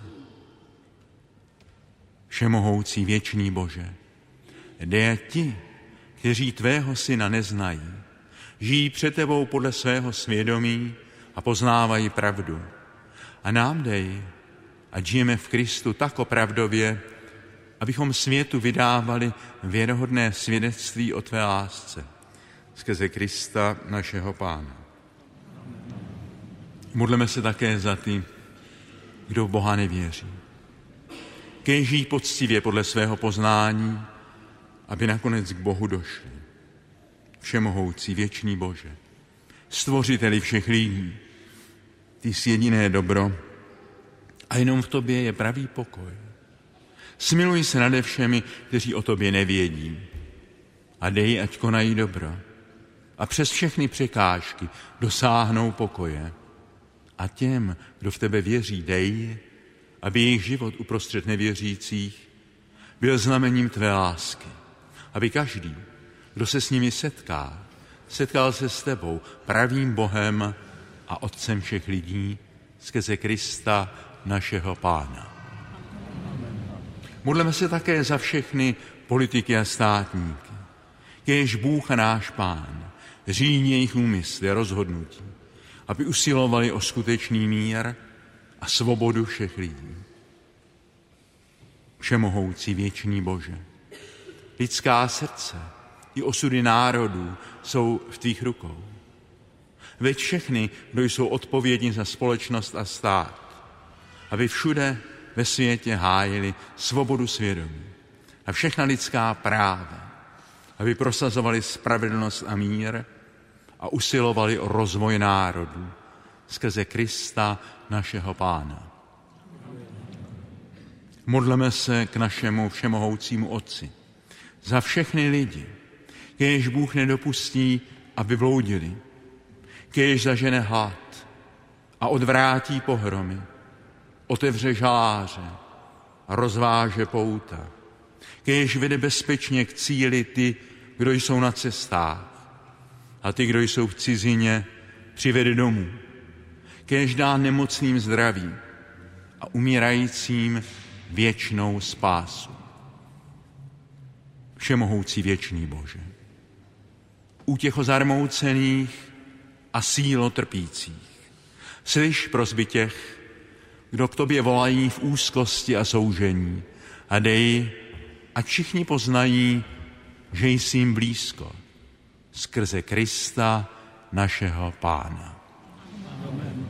Všemohoucí věčný Bože, dej ti, kteří tvého syna neznají, žijí před tebou podle svého svědomí a poznávají pravdu. A nám dej, ať žijeme v Kristu tak opravdově, abychom světu vydávali věrohodné svědectví o tvé lásce skrze Krista, našeho Pána. Modleme se také za ty, kdo v Boha nevěří. Kéž žijí poctivě podle svého poznání, aby nakonec k Bohu došli. Všemohoucí věčný Bože, stvořiteli všech lidí, ty jsi jediné dobro a jenom v tobě je pravý pokoj. Smiluj se nade všemi, kteří o tobě nevědí a dej, ať konají dobro a přes všechny překážky dosáhnou pokoje. A těm, kdo v tebe věří, dej, aby jejich život uprostřed nevěřících byl znamením tvé lásky. Aby každý, kdo se s nimi setká, setkal se s tebou, pravým Bohem a Otcem všech lidí, skrze Krista, našeho Pána. Modleme se také za všechny politiky a státníky. Kéž Bůh a náš Pán řídí jejich úmysly a rozhodnutí, aby usilovali o skutečný mír a svobodu všech lidí. Všemohoucí věčný Bože, lidská srdce i osudy národů jsou v tvých rukou. Veď všechny, kdo jsou odpovědní za společnost a stát, aby všude ve světě hájili svobodu svědomí a všechna lidská práva, aby prosazovali spravedlnost a mír a usilovali o rozvoj národů skrze Krista, našeho Pána. Modleme se k našemu všemohoucímu Otci za všechny lidi, kéž Bůh nedopustí, aby bloudili, kéž zažene hlad a odvrátí pohromy, otevře žaláře a rozváže pouta, kéž vede bezpečně k cíli ty, kdo jsou na cestách, a ty, kdo jsou v cizině, přivede domů, kéž dá nemocným zdraví a umírajícím věčnou spásu. Všemohoucí věčný Bože, útěcho zarmoucených a sílo trpících, slyš prosby těch, kdo k tobě volají v úzkosti a soužení a dej, ať všichni poznají, že jsi jim blízko, skrze Krista, našeho Pána. Amen.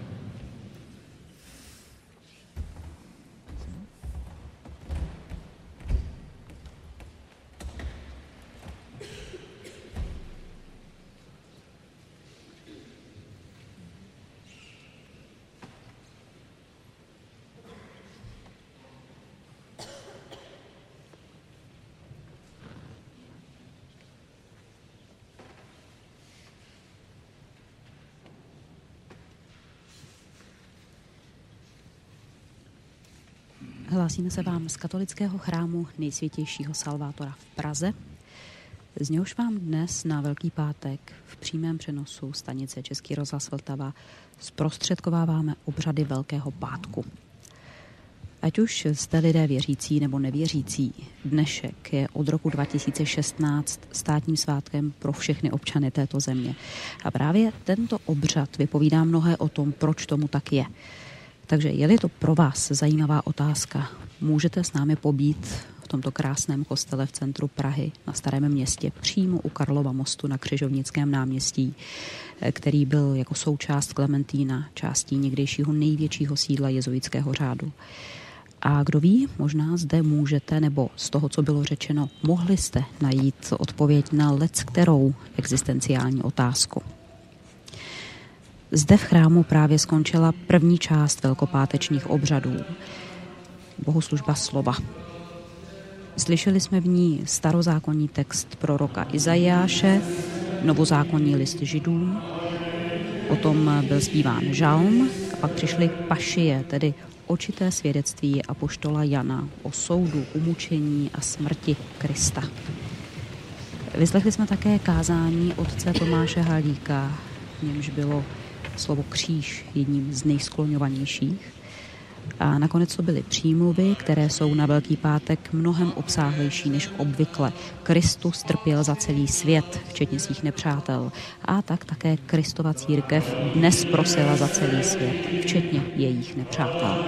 Hlásíme se vám z katolického chrámu Nejsvětějšího Salvátora v Praze. Z něhož vám dnes na Velký pátek v přímém přenosu stanice Český rozhlas Vltava zprostředkováváme obřady Velkého pátku. Ať už jste lidé věřící nebo nevěřící, dnešek je od roku dva tisíce šestnáct státním svátkem pro všechny občany této země. A právě tento obřad vypovídá mnohé o tom, proč tomu tak je. Takže je-li to pro vás zajímavá otázka, můžete s námi pobít v tomto krásném kostele v centru Prahy na Starém Městě, přímo u Karlova mostu na Křižovnickém náměstí, který byl jako součást Klementína, částí někdejšího největšího sídla jezuitského řádu. A kdo ví, možná zde můžete, nebo z toho, co bylo řečeno, mohli jste najít odpověď na leckterou existenciální otázku. Zde v chrámu právě skončila první část velkopátečních obřadů, bohoslužba slova. Slyšeli jsme v ní starozákonní text proroka Izajáše, novozákonní list Židům, potom byl zpíván žalm a pak přišly pašie, tedy očité svědectví apoštola Jana o soudu, umučení a smrti Krista. Vyslechli jsme také kázání otce Tomáše Halíka, v němž bylo slovo kříž jedním z nejskloňovanějších. A nakonec to byly přímluvy, které jsou na Velký pátek mnohem obsáhlejší než obvykle. Kristus trpěl za celý svět, včetně svých nepřátel. A tak také Kristova církev dnes prosila za celý svět, včetně jejich nepřátel.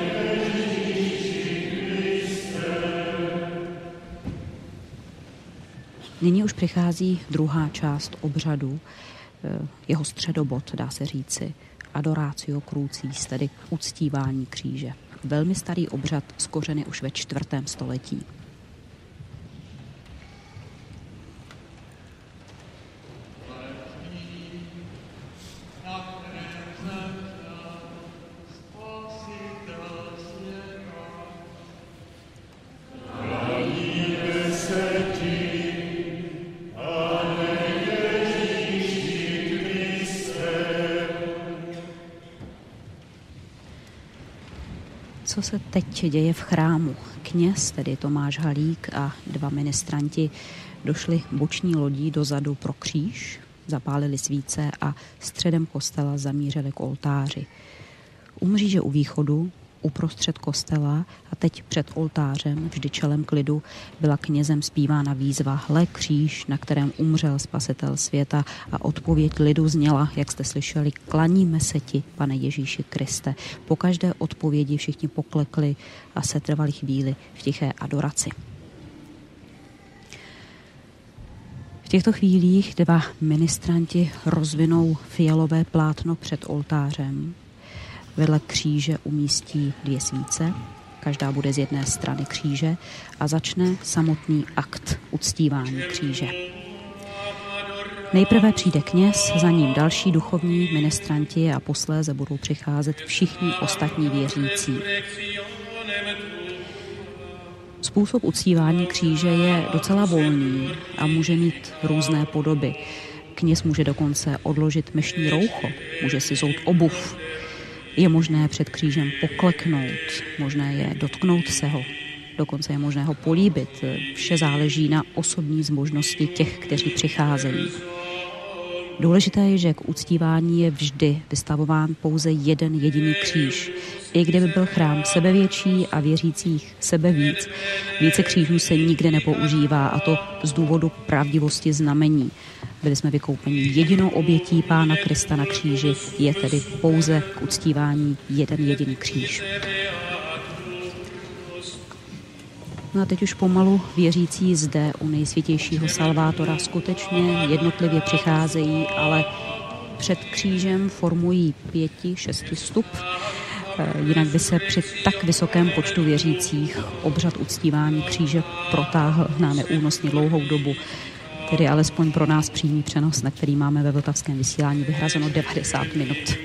Nyní už přichází druhá část obřadu, jeho středobod, dá se říci, adoratio crucis, tedy uctívání kříže. Velmi starý obřad z kořeny už ve čtvrtém století. Co se teď děje v chrámu? Kněz, tedy Tomáš Halík, a dva ministranti došli boční lodí dozadu pro kříž, zapálili svíce a středem kostela zamířili k oltáři. U mříže u východu, uprostřed kostela a teď před oltářem, vždy čelem klidu, byla knězem zpívána výzva Hle kříž, na kterém umřel spasitel světa, a odpověď lidu zněla, jak jste slyšeli, klaníme se ti, Pane Ježíši Kriste. Po každé odpovědi všichni poklekli a setrvali chvíli v tiché adoraci. V těchto chvílích dva ministranti rozvinou fialové plátno před oltářem. Vedle kříže umístí dvě svíce, každá bude z jedné strany kříže, a začne samotný akt uctívání kříže. Nejprve přijde kněz, za ním další duchovní ministranti a posléze budou přicházet všichni ostatní věřící. Způsob uctívání kříže je docela volný a může mít různé podoby. Kněz může dokonce odložit mešní roucho, může si zout obuv. Je možné před křížem pokleknout, možné je dotknout se ho, dokonce je možné ho políbit. Vše záleží na osobní zmožnosti těch, kteří přicházejí. Důležité je, že k uctívání je vždy vystavován pouze jeden jediný kříž. I kdyby byl chrám sebevětší a věřících sebe víc, více křížů se nikde nepoužívá, a to z důvodu pravdivosti znamení. Byli jsme vykoupeni jedinou obětí Pána Krista na kříži, je tedy pouze k uctívání jeden jediný kříž. No a teď už pomalu věřící zde u Nejsvětějšího Salvátora skutečně jednotlivě přicházejí, ale před křížem formují pěti, šesti stup. Jinak by se při tak vysokém počtu věřících obřad uctívání kříže protáhl na neúnosně dlouhou dobu. Tedy alespoň pro nás přímý přenos, na který máme ve vltavském vysílání vyhrazeno devadesát minut.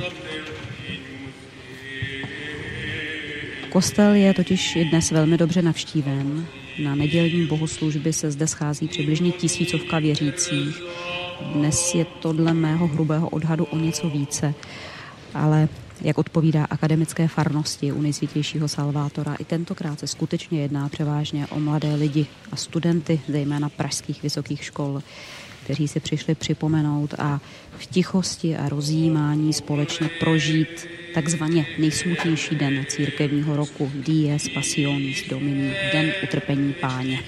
Kostel je totiž i dnes velmi dobře navštíven. Na nedělní bohoslužby se zde schází přibližně tisícovka věřících. Dnes je to dle mého hrubého odhadu o něco více. ale jak odpovídá akademické farnosti u Nejsvětějšího Salvátora, i tentokrát se skutečně jedná převážně o mladé lidi a studenty, zejména pražských vysokých škol, kteří si přišli připomenout a v tichosti a rozjímání společně prožít takzvaně nejsmutnější den církevního roku, Dies Passionis Domini, den utrpení Páně.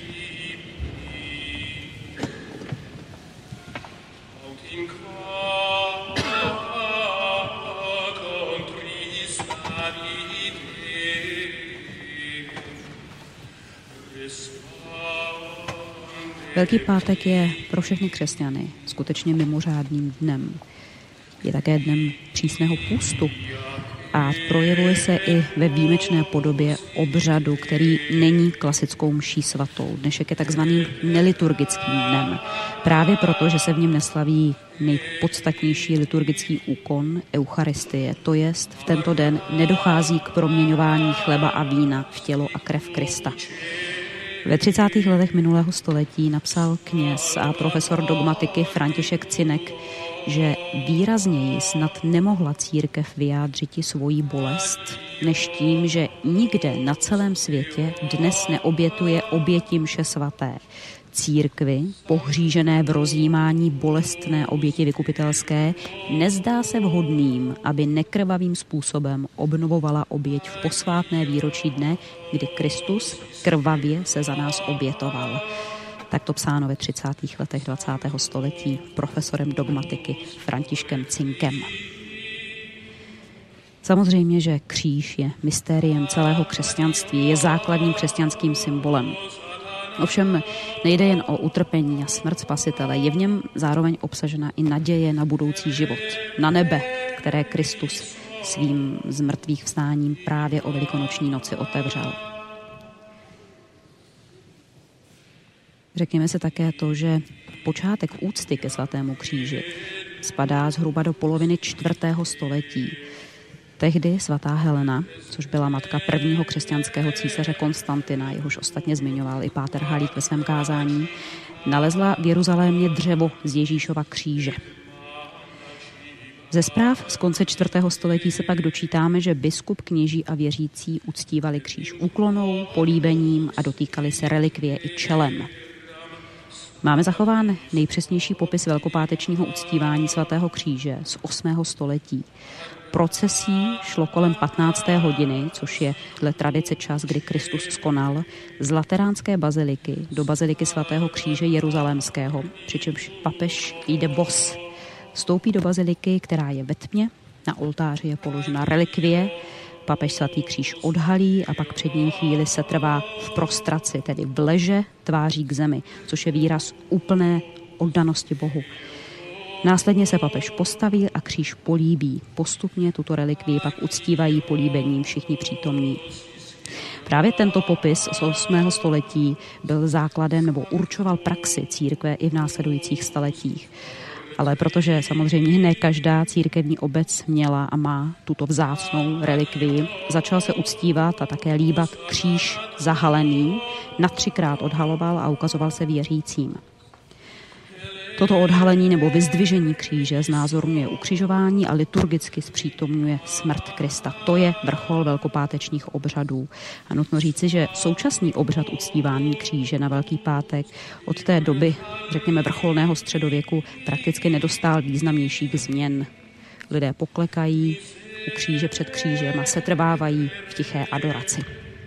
Velký pátek je pro všechny křesťany skutečně mimořádným dnem. Je také dnem přísného půstu a projevuje se i ve výjimečné podobě obřadu, který není klasickou mší svatou. Dnešek je takzvaným neliturgickým dnem. Právě proto, že se v něm neslaví nejpodstatnější liturgický úkon Eucharistie, to jest v tento den nedochází k proměňování chleba a vína v tělo a krev Krista. Ve třicátých letech minulého století napsal kněz a profesor dogmatiky František Cinek, že výrazněji snad nemohla církev vyjádřiti svoji bolest, než tím, že nikde na celém světě dnes neobětuje oběti mše svaté. Církvi, pohřížené v rozjímání bolestné oběti vykupitelské, nezdá se vhodným, aby nekrvavým způsobem obnovovala oběť v posvátné výročí dne, kdy Kristus krvavě se za nás obětoval. Tak to psáno ve třicátých letech dvacátého století profesorem dogmatiky Františkem Cinkem. Samozřejmě, že kříž je mystériem celého křesťanství, je základním křesťanským symbolem. Ovšem nejde jen o utrpení a smrt Spasitele, je v něm zároveň obsažena i naděje na budoucí život, na nebe, které Kristus svým zmrtvých vstáním právě o velikonoční noci otevřel. Řekněme se také to, že počátek úcty ke svatému kříži spadá zhruba do poloviny čtvrtého století. Tehdy svatá Helena, což byla matka prvního křesťanského císaře Konstantina, jehož ostatně zmiňoval i páter Halík ve svém kázání, nalezla v Jeruzalémě dřevo z Ježíšova kříže. Ze zpráv z konce čtvrtého století se pak dočítáme, že biskup, kněží a věřící uctívali kříž úklonou, políbením a dotýkali se relikvie i čelem. Máme zachován nejpřesnější popis velkopátečního uctívání svatého kříže z osmého století. Procesí šlo kolem patnácté hodiny, což je dle tradice čas, kdy Kristus skonal, z Lateránské baziliky do baziliky svatého kříže jeruzalémského, přičemž papež jde bos. Vstoupí do baziliky, která je ve tmě, na oltáři je položena relikvie, papež svatý kříž odhalí a pak před ním chvíli se trvá v prostraci, tedy v leže tváří k zemi, což je výraz úplné oddanosti Bohu. Následně se papež postaví a kříž políbí. Postupně tuto relikvii pak uctívají políbením všichni přítomní. Právě tento popis z osmého století byl základem nebo určoval praxi církve i v následujících staletích. Ale protože samozřejmě ne každá církevní obec měla a má tuto vzácnou relikvii, začal se uctívat a také líbat kříž zahalený, na třikrát odhaloval a ukazoval se věřícím. Toto odhalení nebo vyzdvižení kříže znázorňuje ukřižování a liturgicky zpřítomňuje smrt Krista. To je vrchol velkopátečních obřadů. A nutno říci, že současný obřad uctívání kříže na Velký pátek od té doby, řekněme vrcholného středověku, prakticky nedostal významnějších změn. Lidé poklekají u kříže před křížem a setrvávají v tiché adoraci.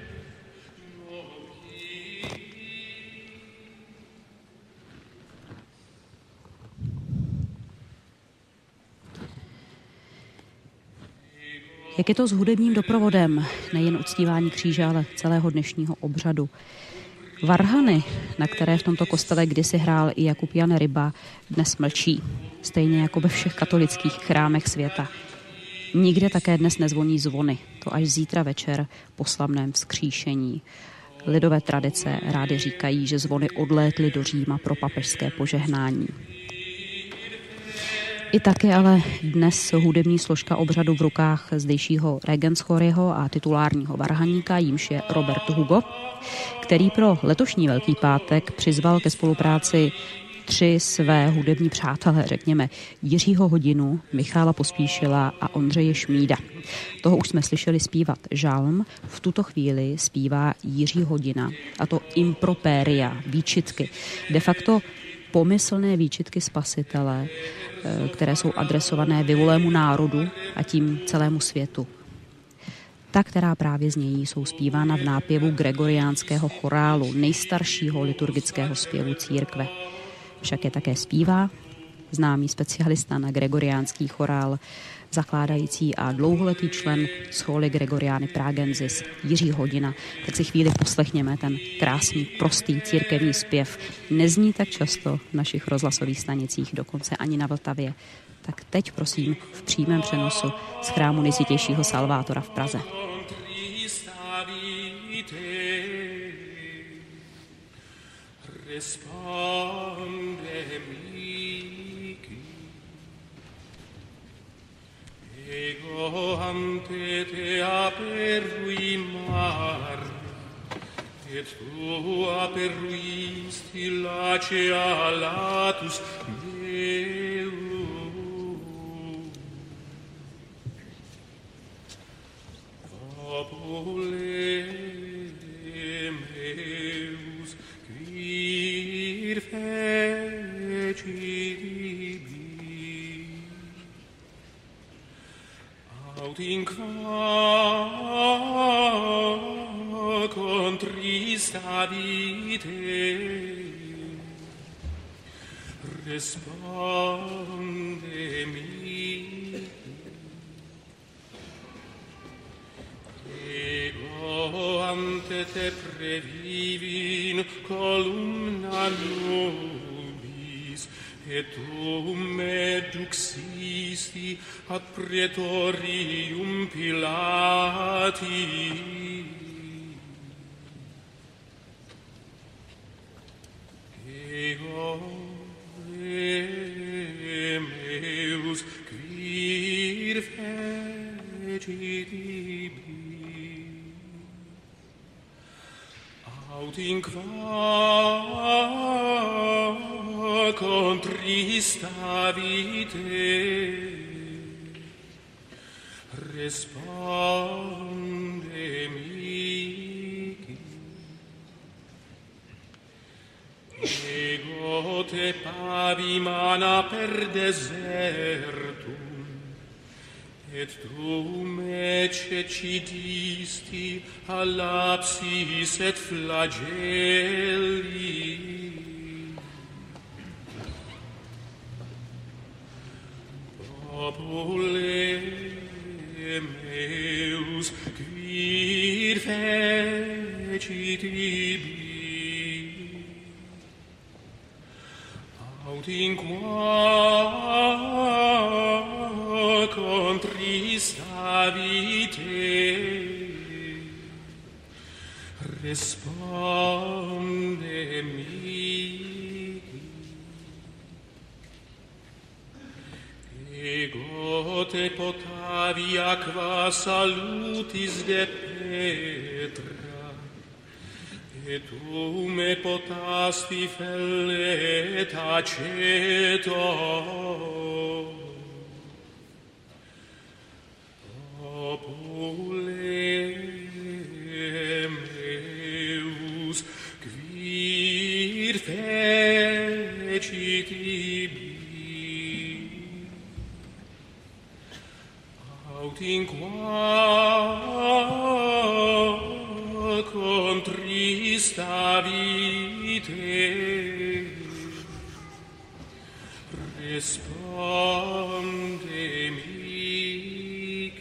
Jak je to s hudebním doprovodem, nejen uctívání kříže, ale celého dnešního obřadu? Varhany, na které v tomto kostele kdysi hrál i Jakub Jan Ryba, dnes mlčí, stejně jako ve všech katolických chrámech světa. Nikde také dnes nezvoní zvony, to až zítra večer po slavném vzkříšení. Lidové tradice rády říkají, že zvony odlétly do Říma pro papežské požehnání. I taky ale dnes hudební složka obřadu v rukách zdejšího regenschoryho a titulárního varhaníka, jímž je Robert Hugo, který pro letošní Velký pátek přizval ke spolupráci tři své hudební přátelé, řekněme Jiřího Hodinu, Michala Pospíšila a Ondřeje Šmída. Toho už jsme slyšeli zpívat žalm, v tuto chvíli zpívá Jiří Hodina, a to improperia, výčitky. De facto pomyslné výčitky spasitele, které jsou adresované vyvolému národu a tím celému světu. Ta, která právě znějí, jsou zpívána v nápěvu gregoriánského chorálu, nejstaršího liturgického zpěvu církve. Však je také zpívá známý specialista na gregoriánský chorál, zakládající a dlouholetý člen Scholy Gregoriani Pragensis Jiří Hodina. Tak si chvíli poslechněme ten krásný, prostý církevní zpěv. Nezní tak často v našich rozhlasových stanicích, dokonce ani na Vltavě. Tak teď prosím v přímém přenosu z chrámu Nejsvětějšího Salvátora v Praze. Ego ante te aperui mar, et tu aperuisti lacea latus Deum. Popule meus quir fecit aut in qua contrista vitae responde mi ego ante te previvin columna nobis et tu me duxisti ad praetorium Pilati. Ego meus quir fecit ibi, aut in qua contrista vitae responde mihi. Ego te pavi mana per desertum, et tu me cecidisti a lapsis et flagelli. Popule meus quir fecit ibi, aut in qua contrista vitae responde mihi. Ego te potavi aqua salutis de Petra, et tu me potasti felle et aceto. Popule meus quir fecit ibi, aut in qua contrista vitae responde mihi.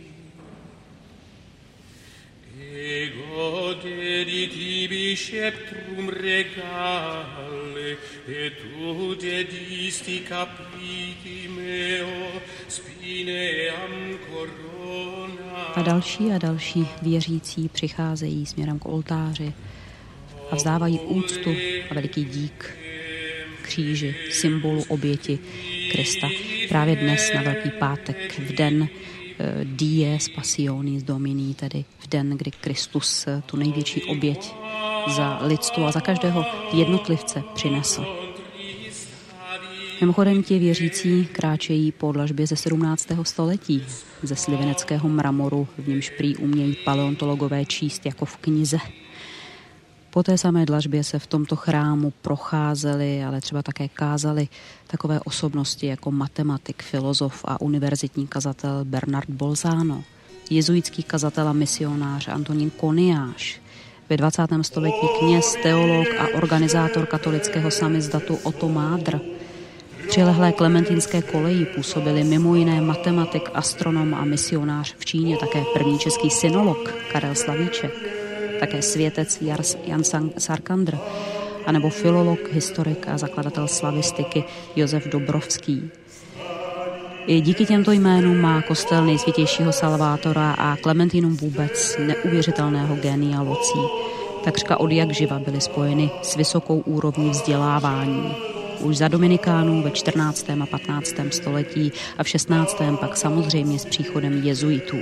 Ego dedit ibi sceptrum regale, et tu dedisti capiti meo spineam corona. A další a další věřící přicházejí směrem k oltáři a vzdávají úctu a veliký dík kříži, symbolu oběti Krista. Právě dnes na Velký pátek, v den Dies Passionis Domini, tedy v den, kdy Kristus tu největší oběť za lidstvo a za každého jednotlivce přinesl. Mimochodem ti věřící kráčejí po dlažbě ze sedmnáctého století, ze sliveneckého mramoru, v němž prý umějí paleontologové číst jako v knize. Po té samé dlažbě se v tomto chrámu procházely, ale třeba také kázaly takové osobnosti jako matematik, filozof a univerzitní kazatel Bernard Bolzano, jezuitský kazatel a misionář Antonín Koniáš, ve dvacátém století kněz, teolog a organizátor katolického samizdatu Otto Mádr. V přilehlé klementínské koleji působili mimo jiné matematik, astronom a misionář v Číně, také první český synolog Karel Slavíček, také světec Jan Sarkandr, anebo filolog, historik a zakladatel slavistiky Josef Dobrovský. I díky těmto jménům má kostel Nejsvětějšího Salvátora a Klementínům vůbec neuvěřitelného génia locí. Takřka od jak živa byly spojeny s vysokou úrovní vzdělávání. Už za Dominikánů ve čtrnáctém a patnáctém století a v šestnáctém pak samozřejmě s příchodem jezuitů.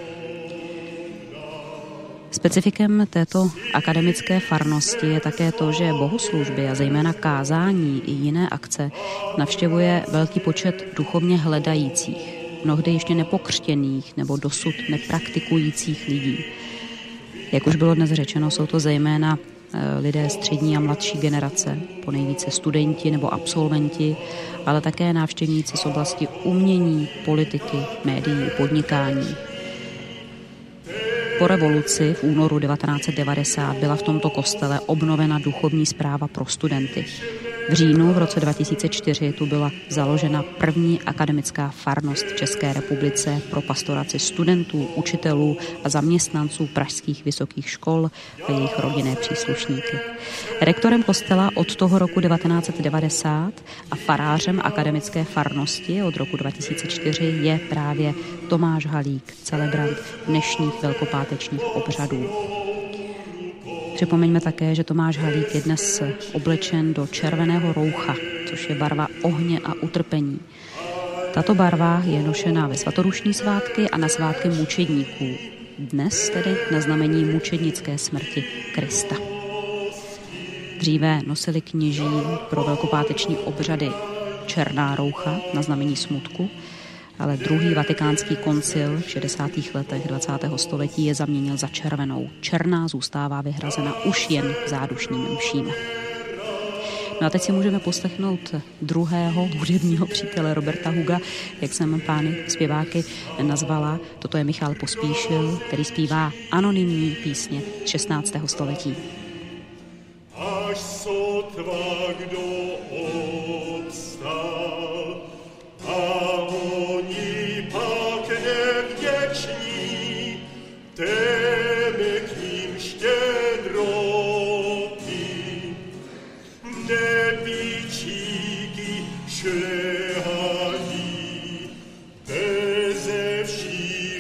Specifikem této akademické farnosti je také to, že bohoslužby a zejména kázání i jiné akce navštěvuje velký počet duchovně hledajících, mnohdy ještě nepokřtěných nebo dosud nepraktikujících lidí. Jak už bylo dnes řečeno, jsou to zejména lidé střední a mladší generace, ponejvíce studenti nebo absolventi, ale také návštěvníci z oblasti umění, politiky, médií, podnikání. Po revoluci v únoru devatenáct set devadesát byla v tomto kostele obnovena duchovní správa pro studenty. V říjnu v roce dva tisíce čtyři tu byla založena první akademická farnost v České republice pro pastoraci studentů, učitelů a zaměstnanců pražských vysokých škol a jejich rodinné příslušníky. Rektorem kostela od toho roku devatenáct set devadesát a farářem akademické farnosti od roku dva tisíce čtyři je právě Tomáš Halík, celebrant dnešních velkopátečních obřadů. Připomeňme také, že Tomáš Halík je dnes oblečen do červeného roucha, což je barva ohně a utrpení. Tato barva je nošena ve svatodušní svátky a na svátky mučedníků. Dnes tedy na znamení mučednické smrti Krista. Dříve nosili kněží pro velkopáteční obřady černá roucha na znamení smutku, ale druhý vatikánský koncil v šedesátých letech dvacátého století je zaměnil za červenou. Černá zůstává vyhrazena už jen v zádušním mším. No a teď si můžeme poslechnout druhého hudebního přítele Roberta Huga, jak jsem pány zpěváky nazvala. Toto je Michal Pospíšil, který zpívá anonymní písně z šestnáctého století. Až sotva kdo obstal, a oni pak nevděční, téme k ním štědroty. Nebíčíky šlehají beze vší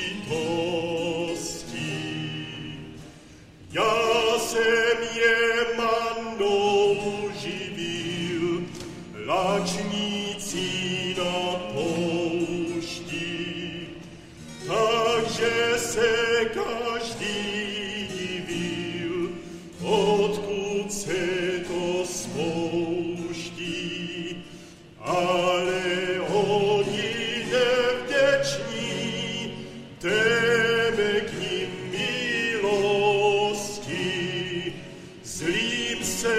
lítosti. Já jsem je mandou živil, lačnící na poušti, takže se každý divil, odkud se to spouští. Ale oni nevděční, téme k nim milosti, zlým se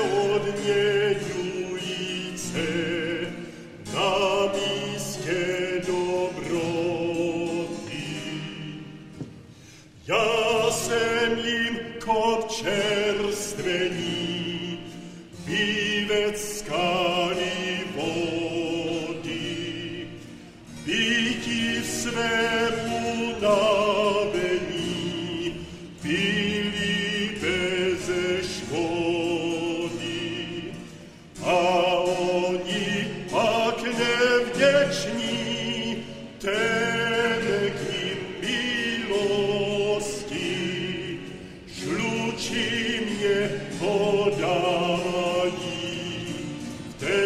odměňujíce na místě dobroty. Já jsem jim kop čerstvení, pívec skály vody, pití svému nabení, pili beze škody. A oni pak nevděční, téme k nim milosti, žlučí mě podají, v té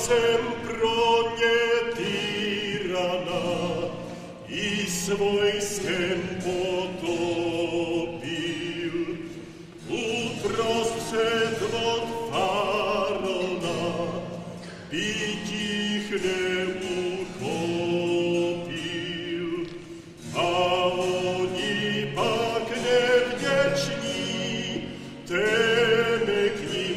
jsem pro ně tyrana i s vojskem potopil. Uprostřed vod Fárona byť jich neuchopil. A oni pak nevděční téme k ním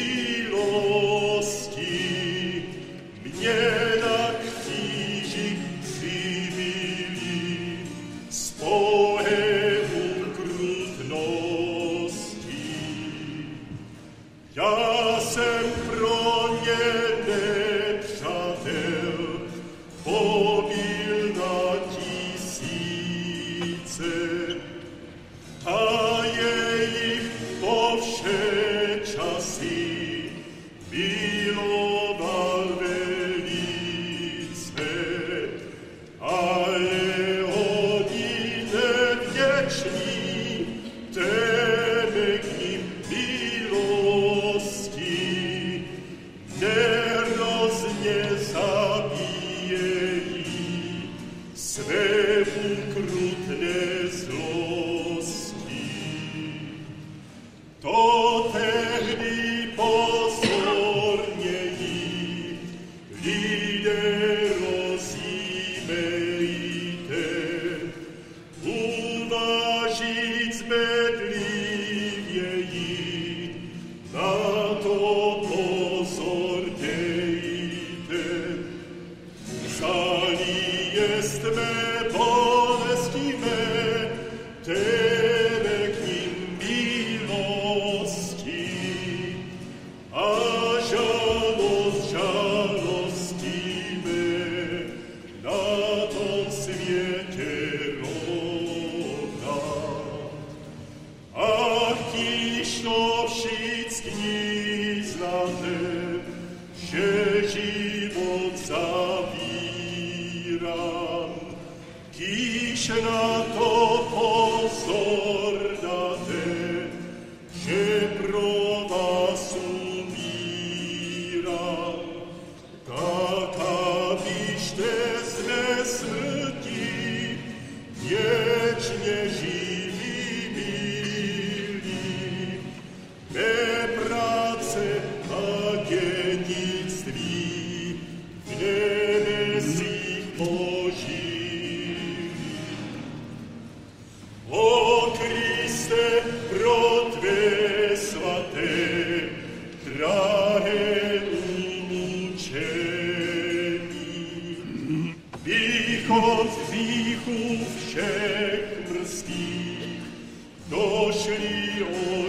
milosti mě na kříži přibili s Bohem ukrutností. Já jsem pro ně nepřátel, pobil na tisíce, a jejich po vše časy miloval velice, ale oni nevděční téme k nim milosti nehrozně zabíjejí své ukrutné zlosti. To tehdy pozorněji lidé rozjímejte, uvažit zbedlivěji, na to pozor dejte. Vzali jest mé bolesti mé, téme k nim milosti, a žalost žalosti mé na tom světě rovná. A když to všichni znáte, že život zavírám, když na to pozor dáte, že pro vás umírám, tak abyste z mé smrti věčně živí byli, mé práce a dědictví v nebesích požili. O Kriste, pro tvé svaté, drahé umučení, bych od hříchů všech mrských došli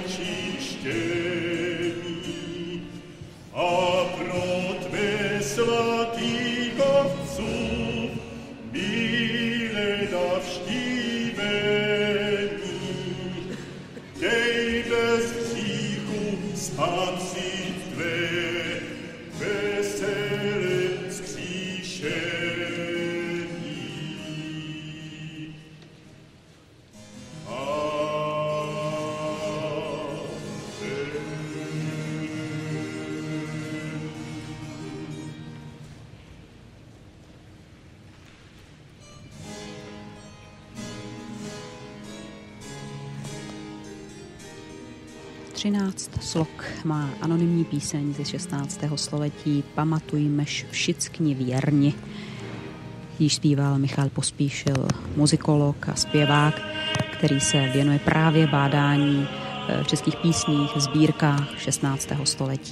očištění, a pro tvé svatých ovců milé navštívení, dej bez hříchu spatřit tvé veselé vzkříšení. třináct slok má anonymní píseň ze šestnáctého století Pamatujmeš všichni věrni. Již zpíval Michal Pospíšil, muzikolog a zpěvák, který se věnuje právě bádání v českých písních, sbírkách šestnáctého století.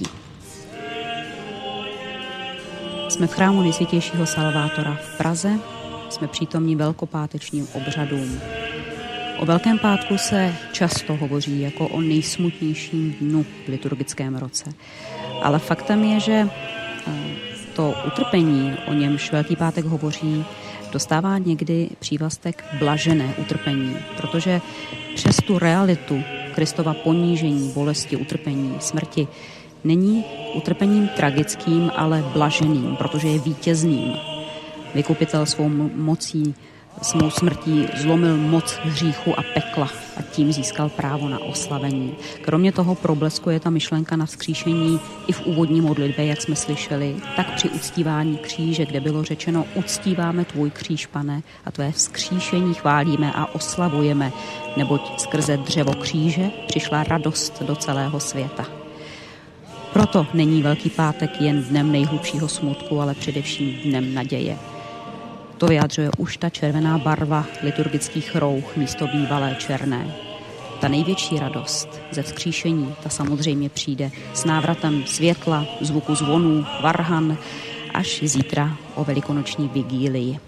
Jsme v chrámu Nejsvětějšího Salvátora v Praze, jsme přítomní velkopátečním obřadům. O Velkém pátku se často hovoří jako o nejsmutnějším dnu v liturgickém roce. Ale faktem je, že to utrpení, o němž Velký pátek hovoří, dostává někdy přívlastek blažené utrpení, protože přes tu realitu Kristova ponížení, bolesti, utrpení, smrti není utrpením tragickým, ale blaženým, protože je vítězným. Vykupitel svou mocí svou smrtí zlomil moc hříchu a pekla a tím získal právo na oslavení. Kromě toho probleskuje ta myšlenka na vzkříšení i v úvodní modlitbě, jak jsme slyšeli, tak při uctívání kříže, kde bylo řečeno: uctíváme tvůj kříž, Pane, a tvé vzkříšení chválíme a oslavujeme, neboť skrze dřevo kříže přišla radost do celého světa. Proto není Velký pátek jen dnem nejhlubšího smutku, ale především dnem naděje. To vyjadřuje už ta červená barva liturgických rouch místo bývalé černé. Ta největší radost ze vzkříšení, ta samozřejmě přijde s návratem světla, zvuku zvonů, varhan, až zítra o velikonoční vigílii.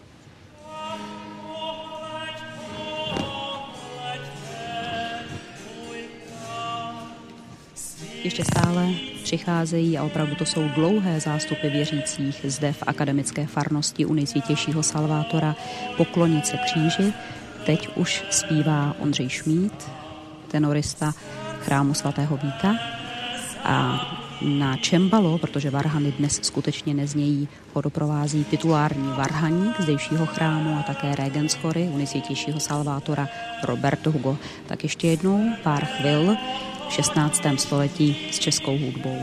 Ještě stále přicházejí, a opravdu to jsou dlouhé zástupy věřících zde v akademické farnosti u Nejsvětějšího Salvátora, poklonit se kříži. Teď už zpívá Ondřej Šmíd, tenorista chrámu svatého Víta, a na čembalo, protože varhany dnes skutečně neznějí, ho doprovází titulární varhaník zdejšího chrámu a také regent chory u Nejsvětějšího Salvátora Robert Hugo. Tak ještě jednou pár chvil v šestnáctém století s českou hudbou.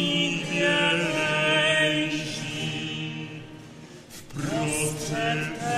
Prostřed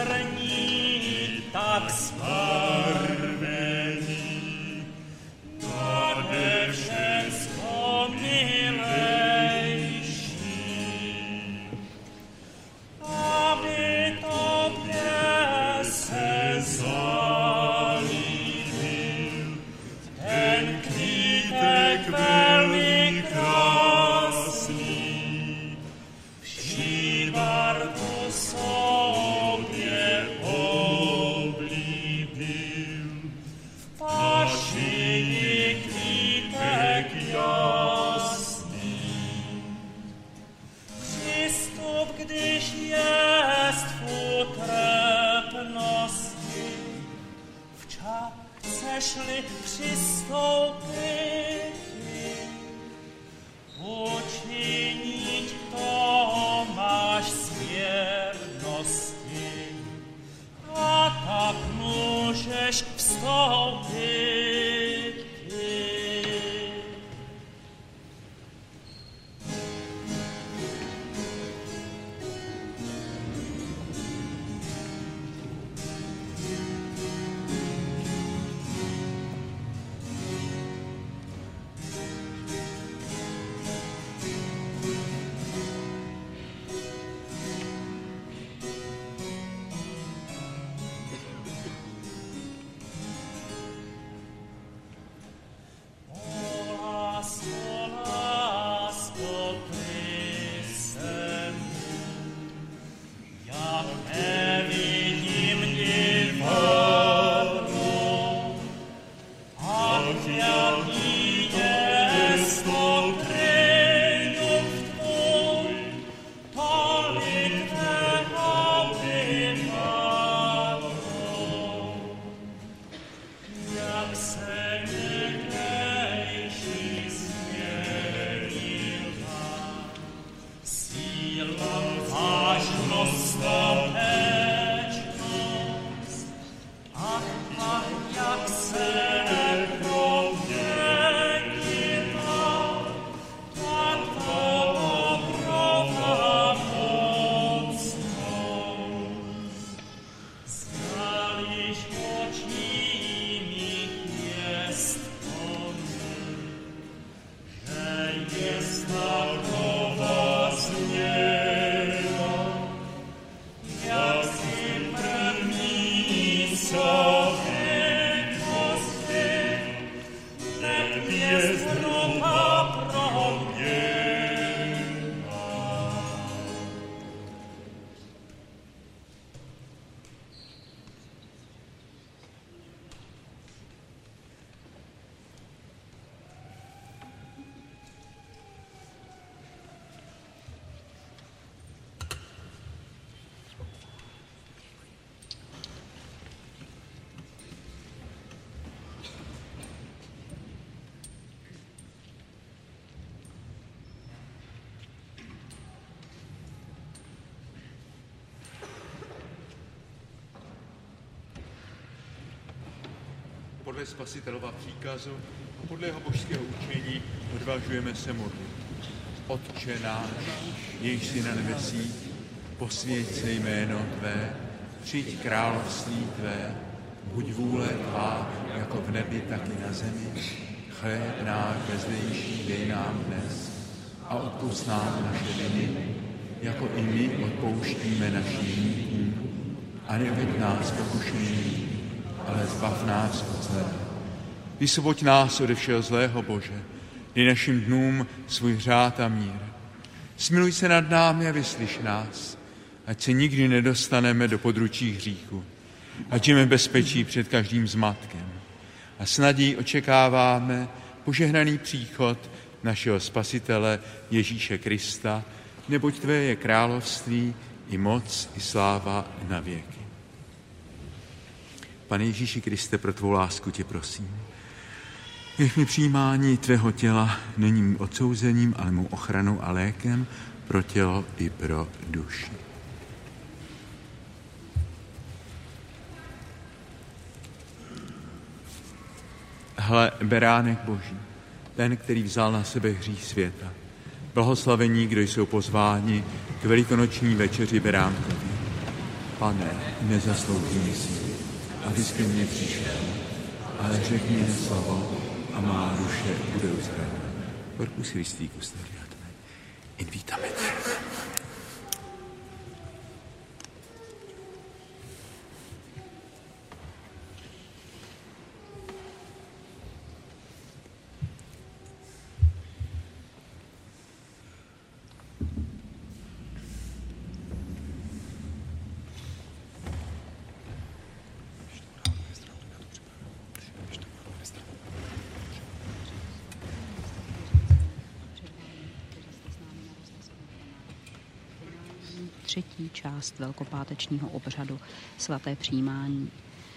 podle Spasitelova příkazu a podle jeho božského učení odvažujeme se modlit. Otče náš, jejž jsi na nebesích, posvěť se jméno Tvé, přijď království Tvé, buď vůle Tvá, jako v nebi, tak i na zemi. Chléb náš bezdejší dej nám dnes a odpusť nám naše viny, jako i my odpouštíme našim viníkům. A neveď nás pokušení, ale zbav nás od zlého. Vysvoboď nás ode všeho zlého, Bože, dej našim dnům svůj řád a mír. Smiluj se nad námi a vyslyš nás, ať se nikdy nedostaneme do područí hříchu, ať žijeme bezpečí před každým zmatkem. A s nadějí očekáváme požehnaný příchod našeho Spasitele Ježíše Krista, neboť Tvé je království, i moc, i sláva na věky. Pane Ježíši Kriste, pro Tvou lásku Tě prosím. Nech mi přijímání Tvého těla není mým odsouzením, ale mou ochranou a lékem pro tělo i pro duši. Hle, beránek Boží, ten, který vzal na sebe hřích světa. Blahoslavení, kdo jsou pozváni k velikonoční večeři beránkovi. Pane, nezasloužím si, abys ke mně přišel, ale řekni mi slovo a má duše bude uzdravena. Corpus Christi custodiatme. In vita aeternam. Třetí část velkopátečního obřadu svaté přijímání.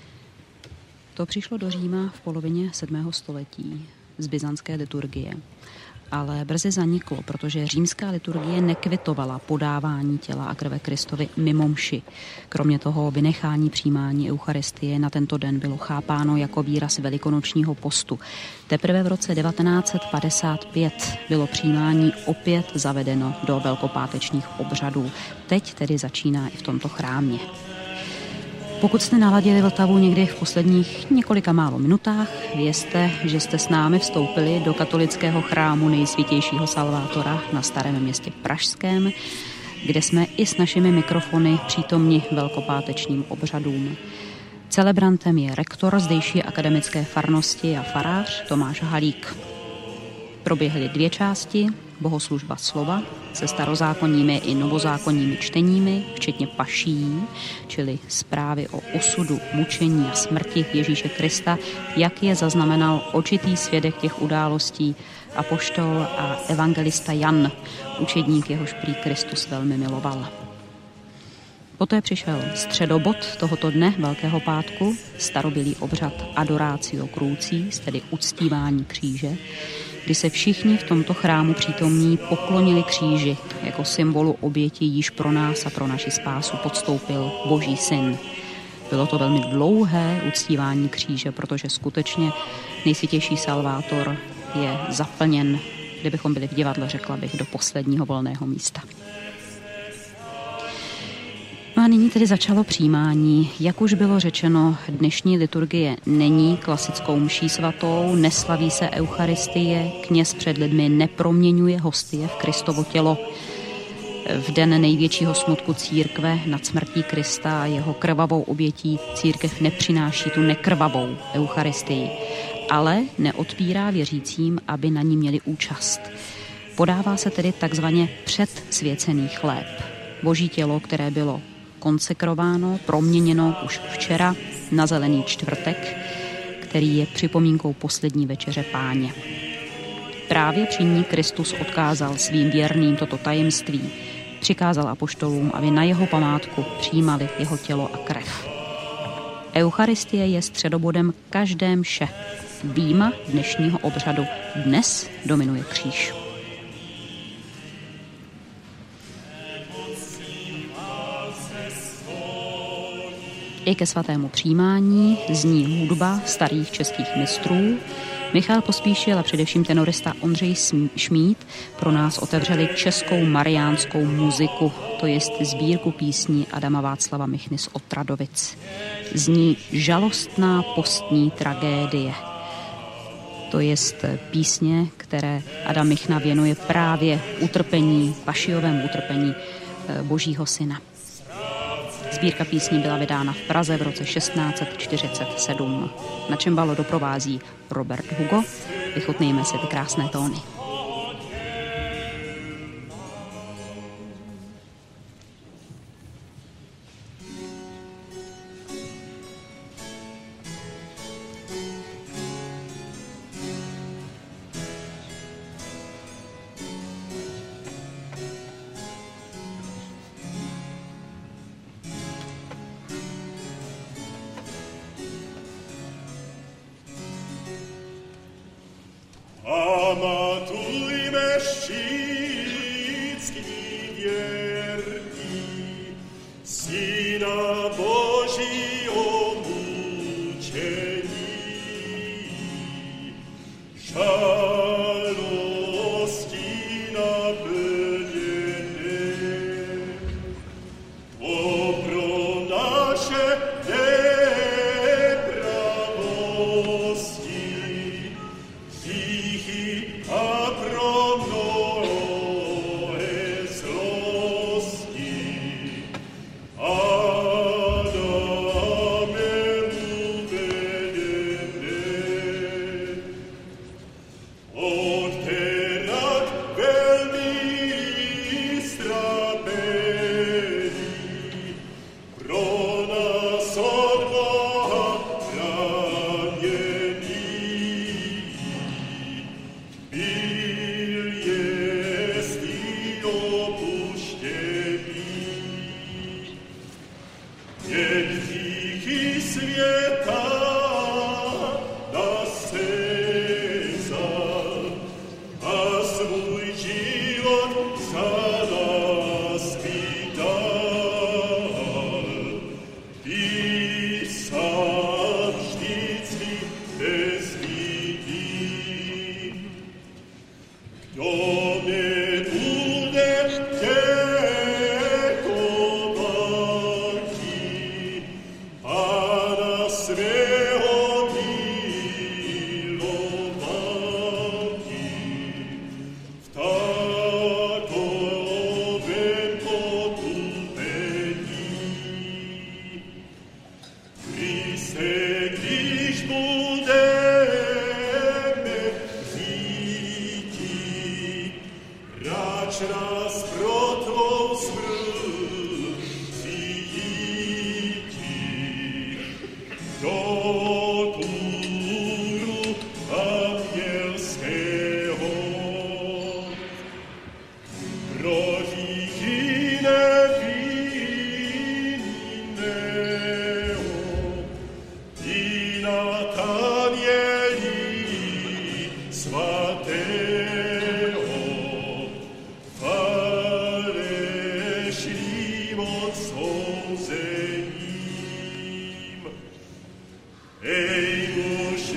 To přišlo do Říma v polovině sedmého století z byzantské liturgie, ale brzy zaniklo, protože římská liturgie nekvitovala podávání těla a krve Kristovi mimo mši. Kromě toho vynechání přijímání eucharistie na tento den bylo chápáno jako výraz velikonočního postu. Teprve v roce devatenáct set padesát pět bylo přijímání opět zavedeno do velkopátečních obřadů. Teď tedy začíná i v tomto chrámě. Pokud jste naladili Vltavu někdy v posledních několika málo minutách, vězte, že jste s námi vstoupili do katolického chrámu Nejsvětějšího Salvátora na Starém Městě Pražském, kde jsme i s našimi mikrofony přítomni velkopátečním obřadům. Celebrantem je rektor zdejší akademické farnosti a farář Tomáš Halík. Proběhly dvě části, bohoslužba slova se starozákonními i novozákonními čteními, včetně paší, čili zprávy o osudu, mučení a smrti Ježíše Krista, jak je zaznamenal očitý svědek těch událostí apoštol a evangelista Jan, učedník, jehož prý Kristus velmi miloval. Poté přišel středobod tohoto dne Velkého pátku, starobylý obřad Adoratio Crucis, tedy uctívání kříže, kdy se všichni v tomto chrámu přítomní poklonili kříži jako symbolu oběti, již pro nás a pro naši spásu podstoupil Boží syn. Bylo to velmi dlouhé uctívání kříže, protože skutečně Nejsvětější Salvátor je zaplněn, kdybychom byli v divadle, řekla bych, do posledního volného místa. No a nyní tedy začalo přijímání. Jak už bylo řečeno, dnešní liturgie není klasickou mší svatou, neslaví se eucharistie, kněz před lidmi neproměňuje hostie v Kristovo tělo. V den největšího smutku církve nad smrtí Krista a jeho krvavou obětí církev nepřináší tu nekrvavou eucharistii, ale neodpírá věřícím, aby na ní měli účast. Podává se tedy takzvaně předsvěcený chléb. Boží tělo, které bylo konsekrováno, proměněno už včera na zelený čtvrtek, který je připomínkou poslední večeře Páně. Právě při ní Kristus odkázal svým věrným toto tajemství. Přikázal apoštolům, aby na jeho památku přijímali jeho tělo a krev. Eucharistie je středobodem každé mše. Výjima dnešního obřadu. Dnes dominuje kříž. I ke svatému přijímání zní hudba starých českých mistrů. Michal Pospíšil a především tenorista Ondřej Šmíd pro nás otevřeli českou mariánskou muziku, to jest sbírku písní Adama Václava Michny z Otradovic. Zní Žalostná postní tragédie. To jest písně, které Adam Michna věnuje právě utrpení, pašiovému utrpení Božího syna. Sbírka písní byla vydána v Praze v roce šestnáct set čtyřicet sedm. Na čembalo doprovází Robert Hugo. Vychutnejme si ty krásné tóny. Pamatujme všichni věrní, Syna Božího mučení, žalostí naplněné, to pro naše nepravosti, a pro mnohé zlosti. Adame uvedené, odterak velmi strapení, pro nás od Boha raněný. Byl jest i opuštěný, jen hříchy světa nás sezal a svůj život za nás vydal. Ty sám vždycky bezvidný, kdo nebude děkovati Pána svého milovati, v takovém potupení. Kriste, když budeme říti, ráč nás pro tvou smrt přijítí, do kůru anielského. Pro hříchy nevinného i Natanieli svatého, falešným odsouzením. Ej muž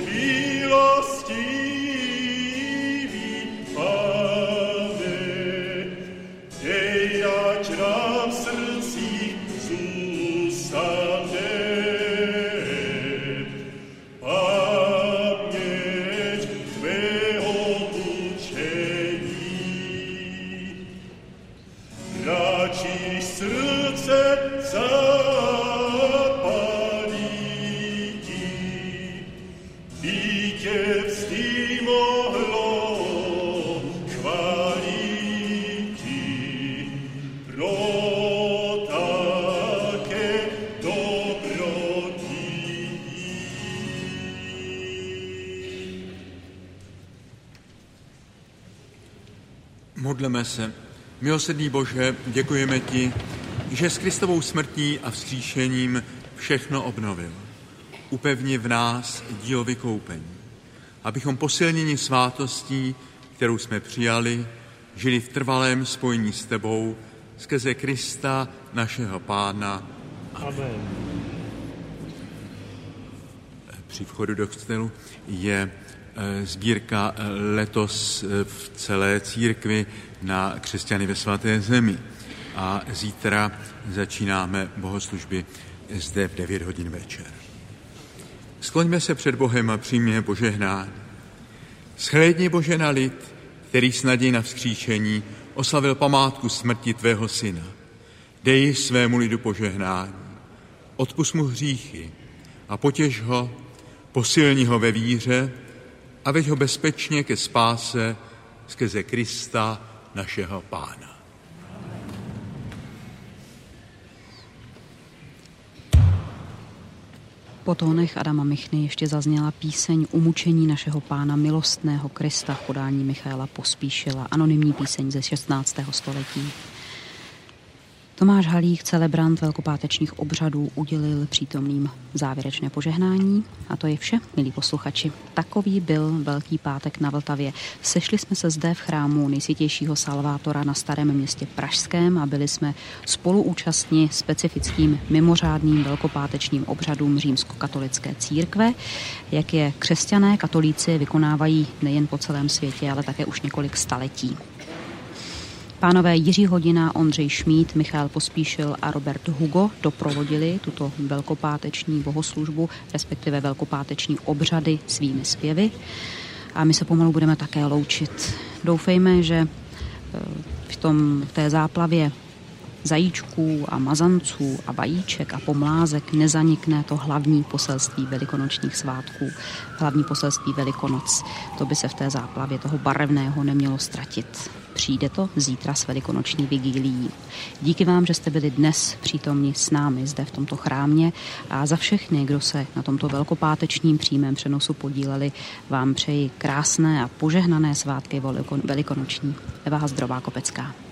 milostivý, Pane, dej, ať nám v srdcích zůstane paměť tvého mučení. Radši srdce zapaliti, by tě vždy mohlo chváliti, pro také dobrotí. Modleme se. Milosrdný Bože, děkujeme ti, že s Kristovou smrtí a vzkříšením všechno obnovil. Upevni v nás dílo vykoupení, abychom posilněni svátostí, kterou jsme přijali, žili v trvalém spojení s tebou skrze Krista, našeho Pána. Amen. při vchodu do kostelu, je sbírka letos v celé církvi na křesťany ve svaté zemi. A zítra začínáme bohoslužby zde v devět hodin večer. Skloňme se před Bohem a přijměme požehnání. Shlédni, Bože, na lid, který s nadějí na vzkříšení oslavil památku smrti tvého syna. Dej svému lidu požehnání. Odpusť mu hříchy a potěš ho, posilni ho ve víře a veď ho bezpečně ke spáse skrze Krista, našeho Pána. Po tónech Adama Michny ještě zazněla píseň Umučení našeho Pána milostného Krista v podání Michaela Pospíšila, anonymní píseň ze šestnáctého století. Tomáš Halík, celebrant velkopátečních obřadů, udělil přítomným závěrečné požehnání. A to je vše, milí posluchači. Takový byl Velký pátek na Vltavě. Sešli jsme se zde v chrámu Nejsvětějšího Salvátora na Starém Městě Pražském a byli jsme spoluúčastni specifickým mimořádným velkopátečním obřadům římskokatolické církve, jak je křesťané katolíci vykonávají nejen po celém světě, ale také už několik staletí. Pánové Jiří Hodina, Ondřej Šmíd, Michal Pospíšil a Robert Hugo doprovodili tuto velkopáteční bohoslužbu, respektive velkopáteční obřady svými zpěvy. A my se pomalu budeme také loučit. Doufejme, že v, tom, v té záplavě zajíčků a mazanců a vajíček a pomlázek nezanikne to hlavní poselství velikonočních svátků, hlavní poselství Velikonoc. To by se v té záplavě toho barevného nemělo ztratit. Přijde to zítra s velikonoční vigílií. Díky vám, že jste byli dnes přítomni s námi zde v tomto chrámě a za všechny, kdo se na tomto velkopátečním přímém přenosu podíleli, vám přeji krásné a požehnané svátky velikonoční. Eva Hazdrová Kopecká.